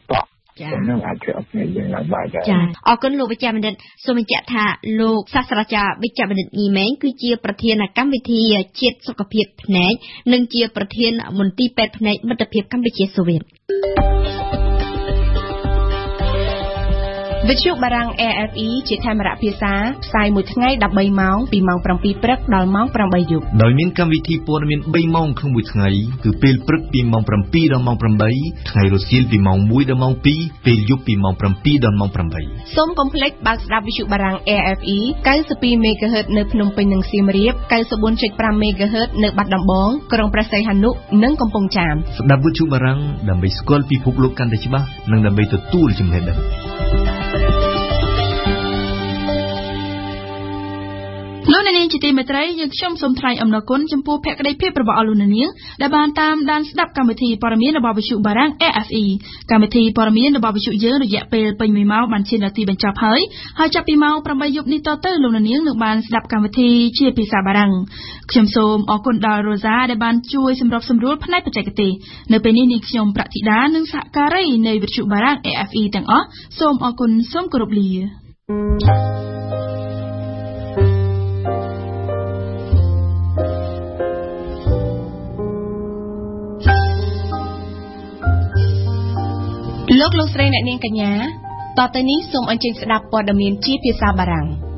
នឹងអាចធ្វើឲ្យគ្នាយើងឡើងបាយដែរចាអរគុណលោកវិជ្ជបណ្ឌិតសូមបញ្ជាក់ថាលោកសាស្ត្រាចារ្យវិជ្ជបណ្ឌិតញីម៉េងគឺជាប្រធានកម្មវិធីជាតិសុខភាពភ្នែកនិងជាប្រធានមន្ទីរពេទ្យភ្នែកមិត្តភាពកម្ពុជាសូវៀតវិទ្យុបារាំង AFE ជាខេមរៈភាសាផ្សាយមួយថ្ងៃ13ម៉ោងពីម៉ោង7ព្រឹកដល់ម៉ោង8យប់ដោយមានកម្មវិធីព័ត៌មាន3ម៉ោងក្នុងមួយថ្ងៃគឺពេលព្រឹកពីម៉ោង7ដល់ម៉ោង8ថ្ងៃរសៀលពីម៉ោង1ដល់ម៉ោង2ពេលយប់ពីម៉ោង7ដល់ម៉ោង8 សូមកុំភ្លេចបើកស្ដាប់វិទ្យុបារាំង AFE 92 MHz នៅភ្នំពេញនិងសៀមរាប 94.5 MHz នៅបាត់ដំបងក្រុងព្រះសីហនុនិងកំពង់ចាមស្ដាប់វិទ្យុបារាំងដើម្បីស្គាល់ពិភពលោកកាន់តែច្បាស់និងដើម្បីទទួលចំណេះដឹងលោកអ្នកនាងជាទីមេត្រីយើងខ្ញុំសូមថ្លែងអំណរគុណចំពោះភក្ដីភាពរបស់អស់លោកអ្នកនាងដែលបានតាមដានស្ដាប់កម្មវិធីព័ត៌មានរបស់វិទ្យុបារាំង AFE កម្មវិធីព័ត៌មានរបស់វិទ្យុយើងរយៈពេលពេញ1ម៉ោងបានឈានដល់ទីបញ្ចប់ហើយចាប់ពីម៉ោង8យប់នេះតទៅលោកអ្នកនាងនឹងបានស្ដាប់កម្មវិធីជាភាសាបារាំងខ្ញុំសូមអរគុណដល់ Rosa ដែលបានជួយសម្របសម្រួលផ្នែកបច្ចេកទេសនៅពេលនេះនាងខ្ញុំប្រតិដានិងសហការីនៃវិទ្យុបារាំង AFE ទាំងអស់សូមអរគុណសូមគោរពលាលោកស្រីអ្នកនាងកញ្ញាតទៅនេះសូមអញ្ជើញស្ដាប់ព័ត៌មានជាភាសាបារាំង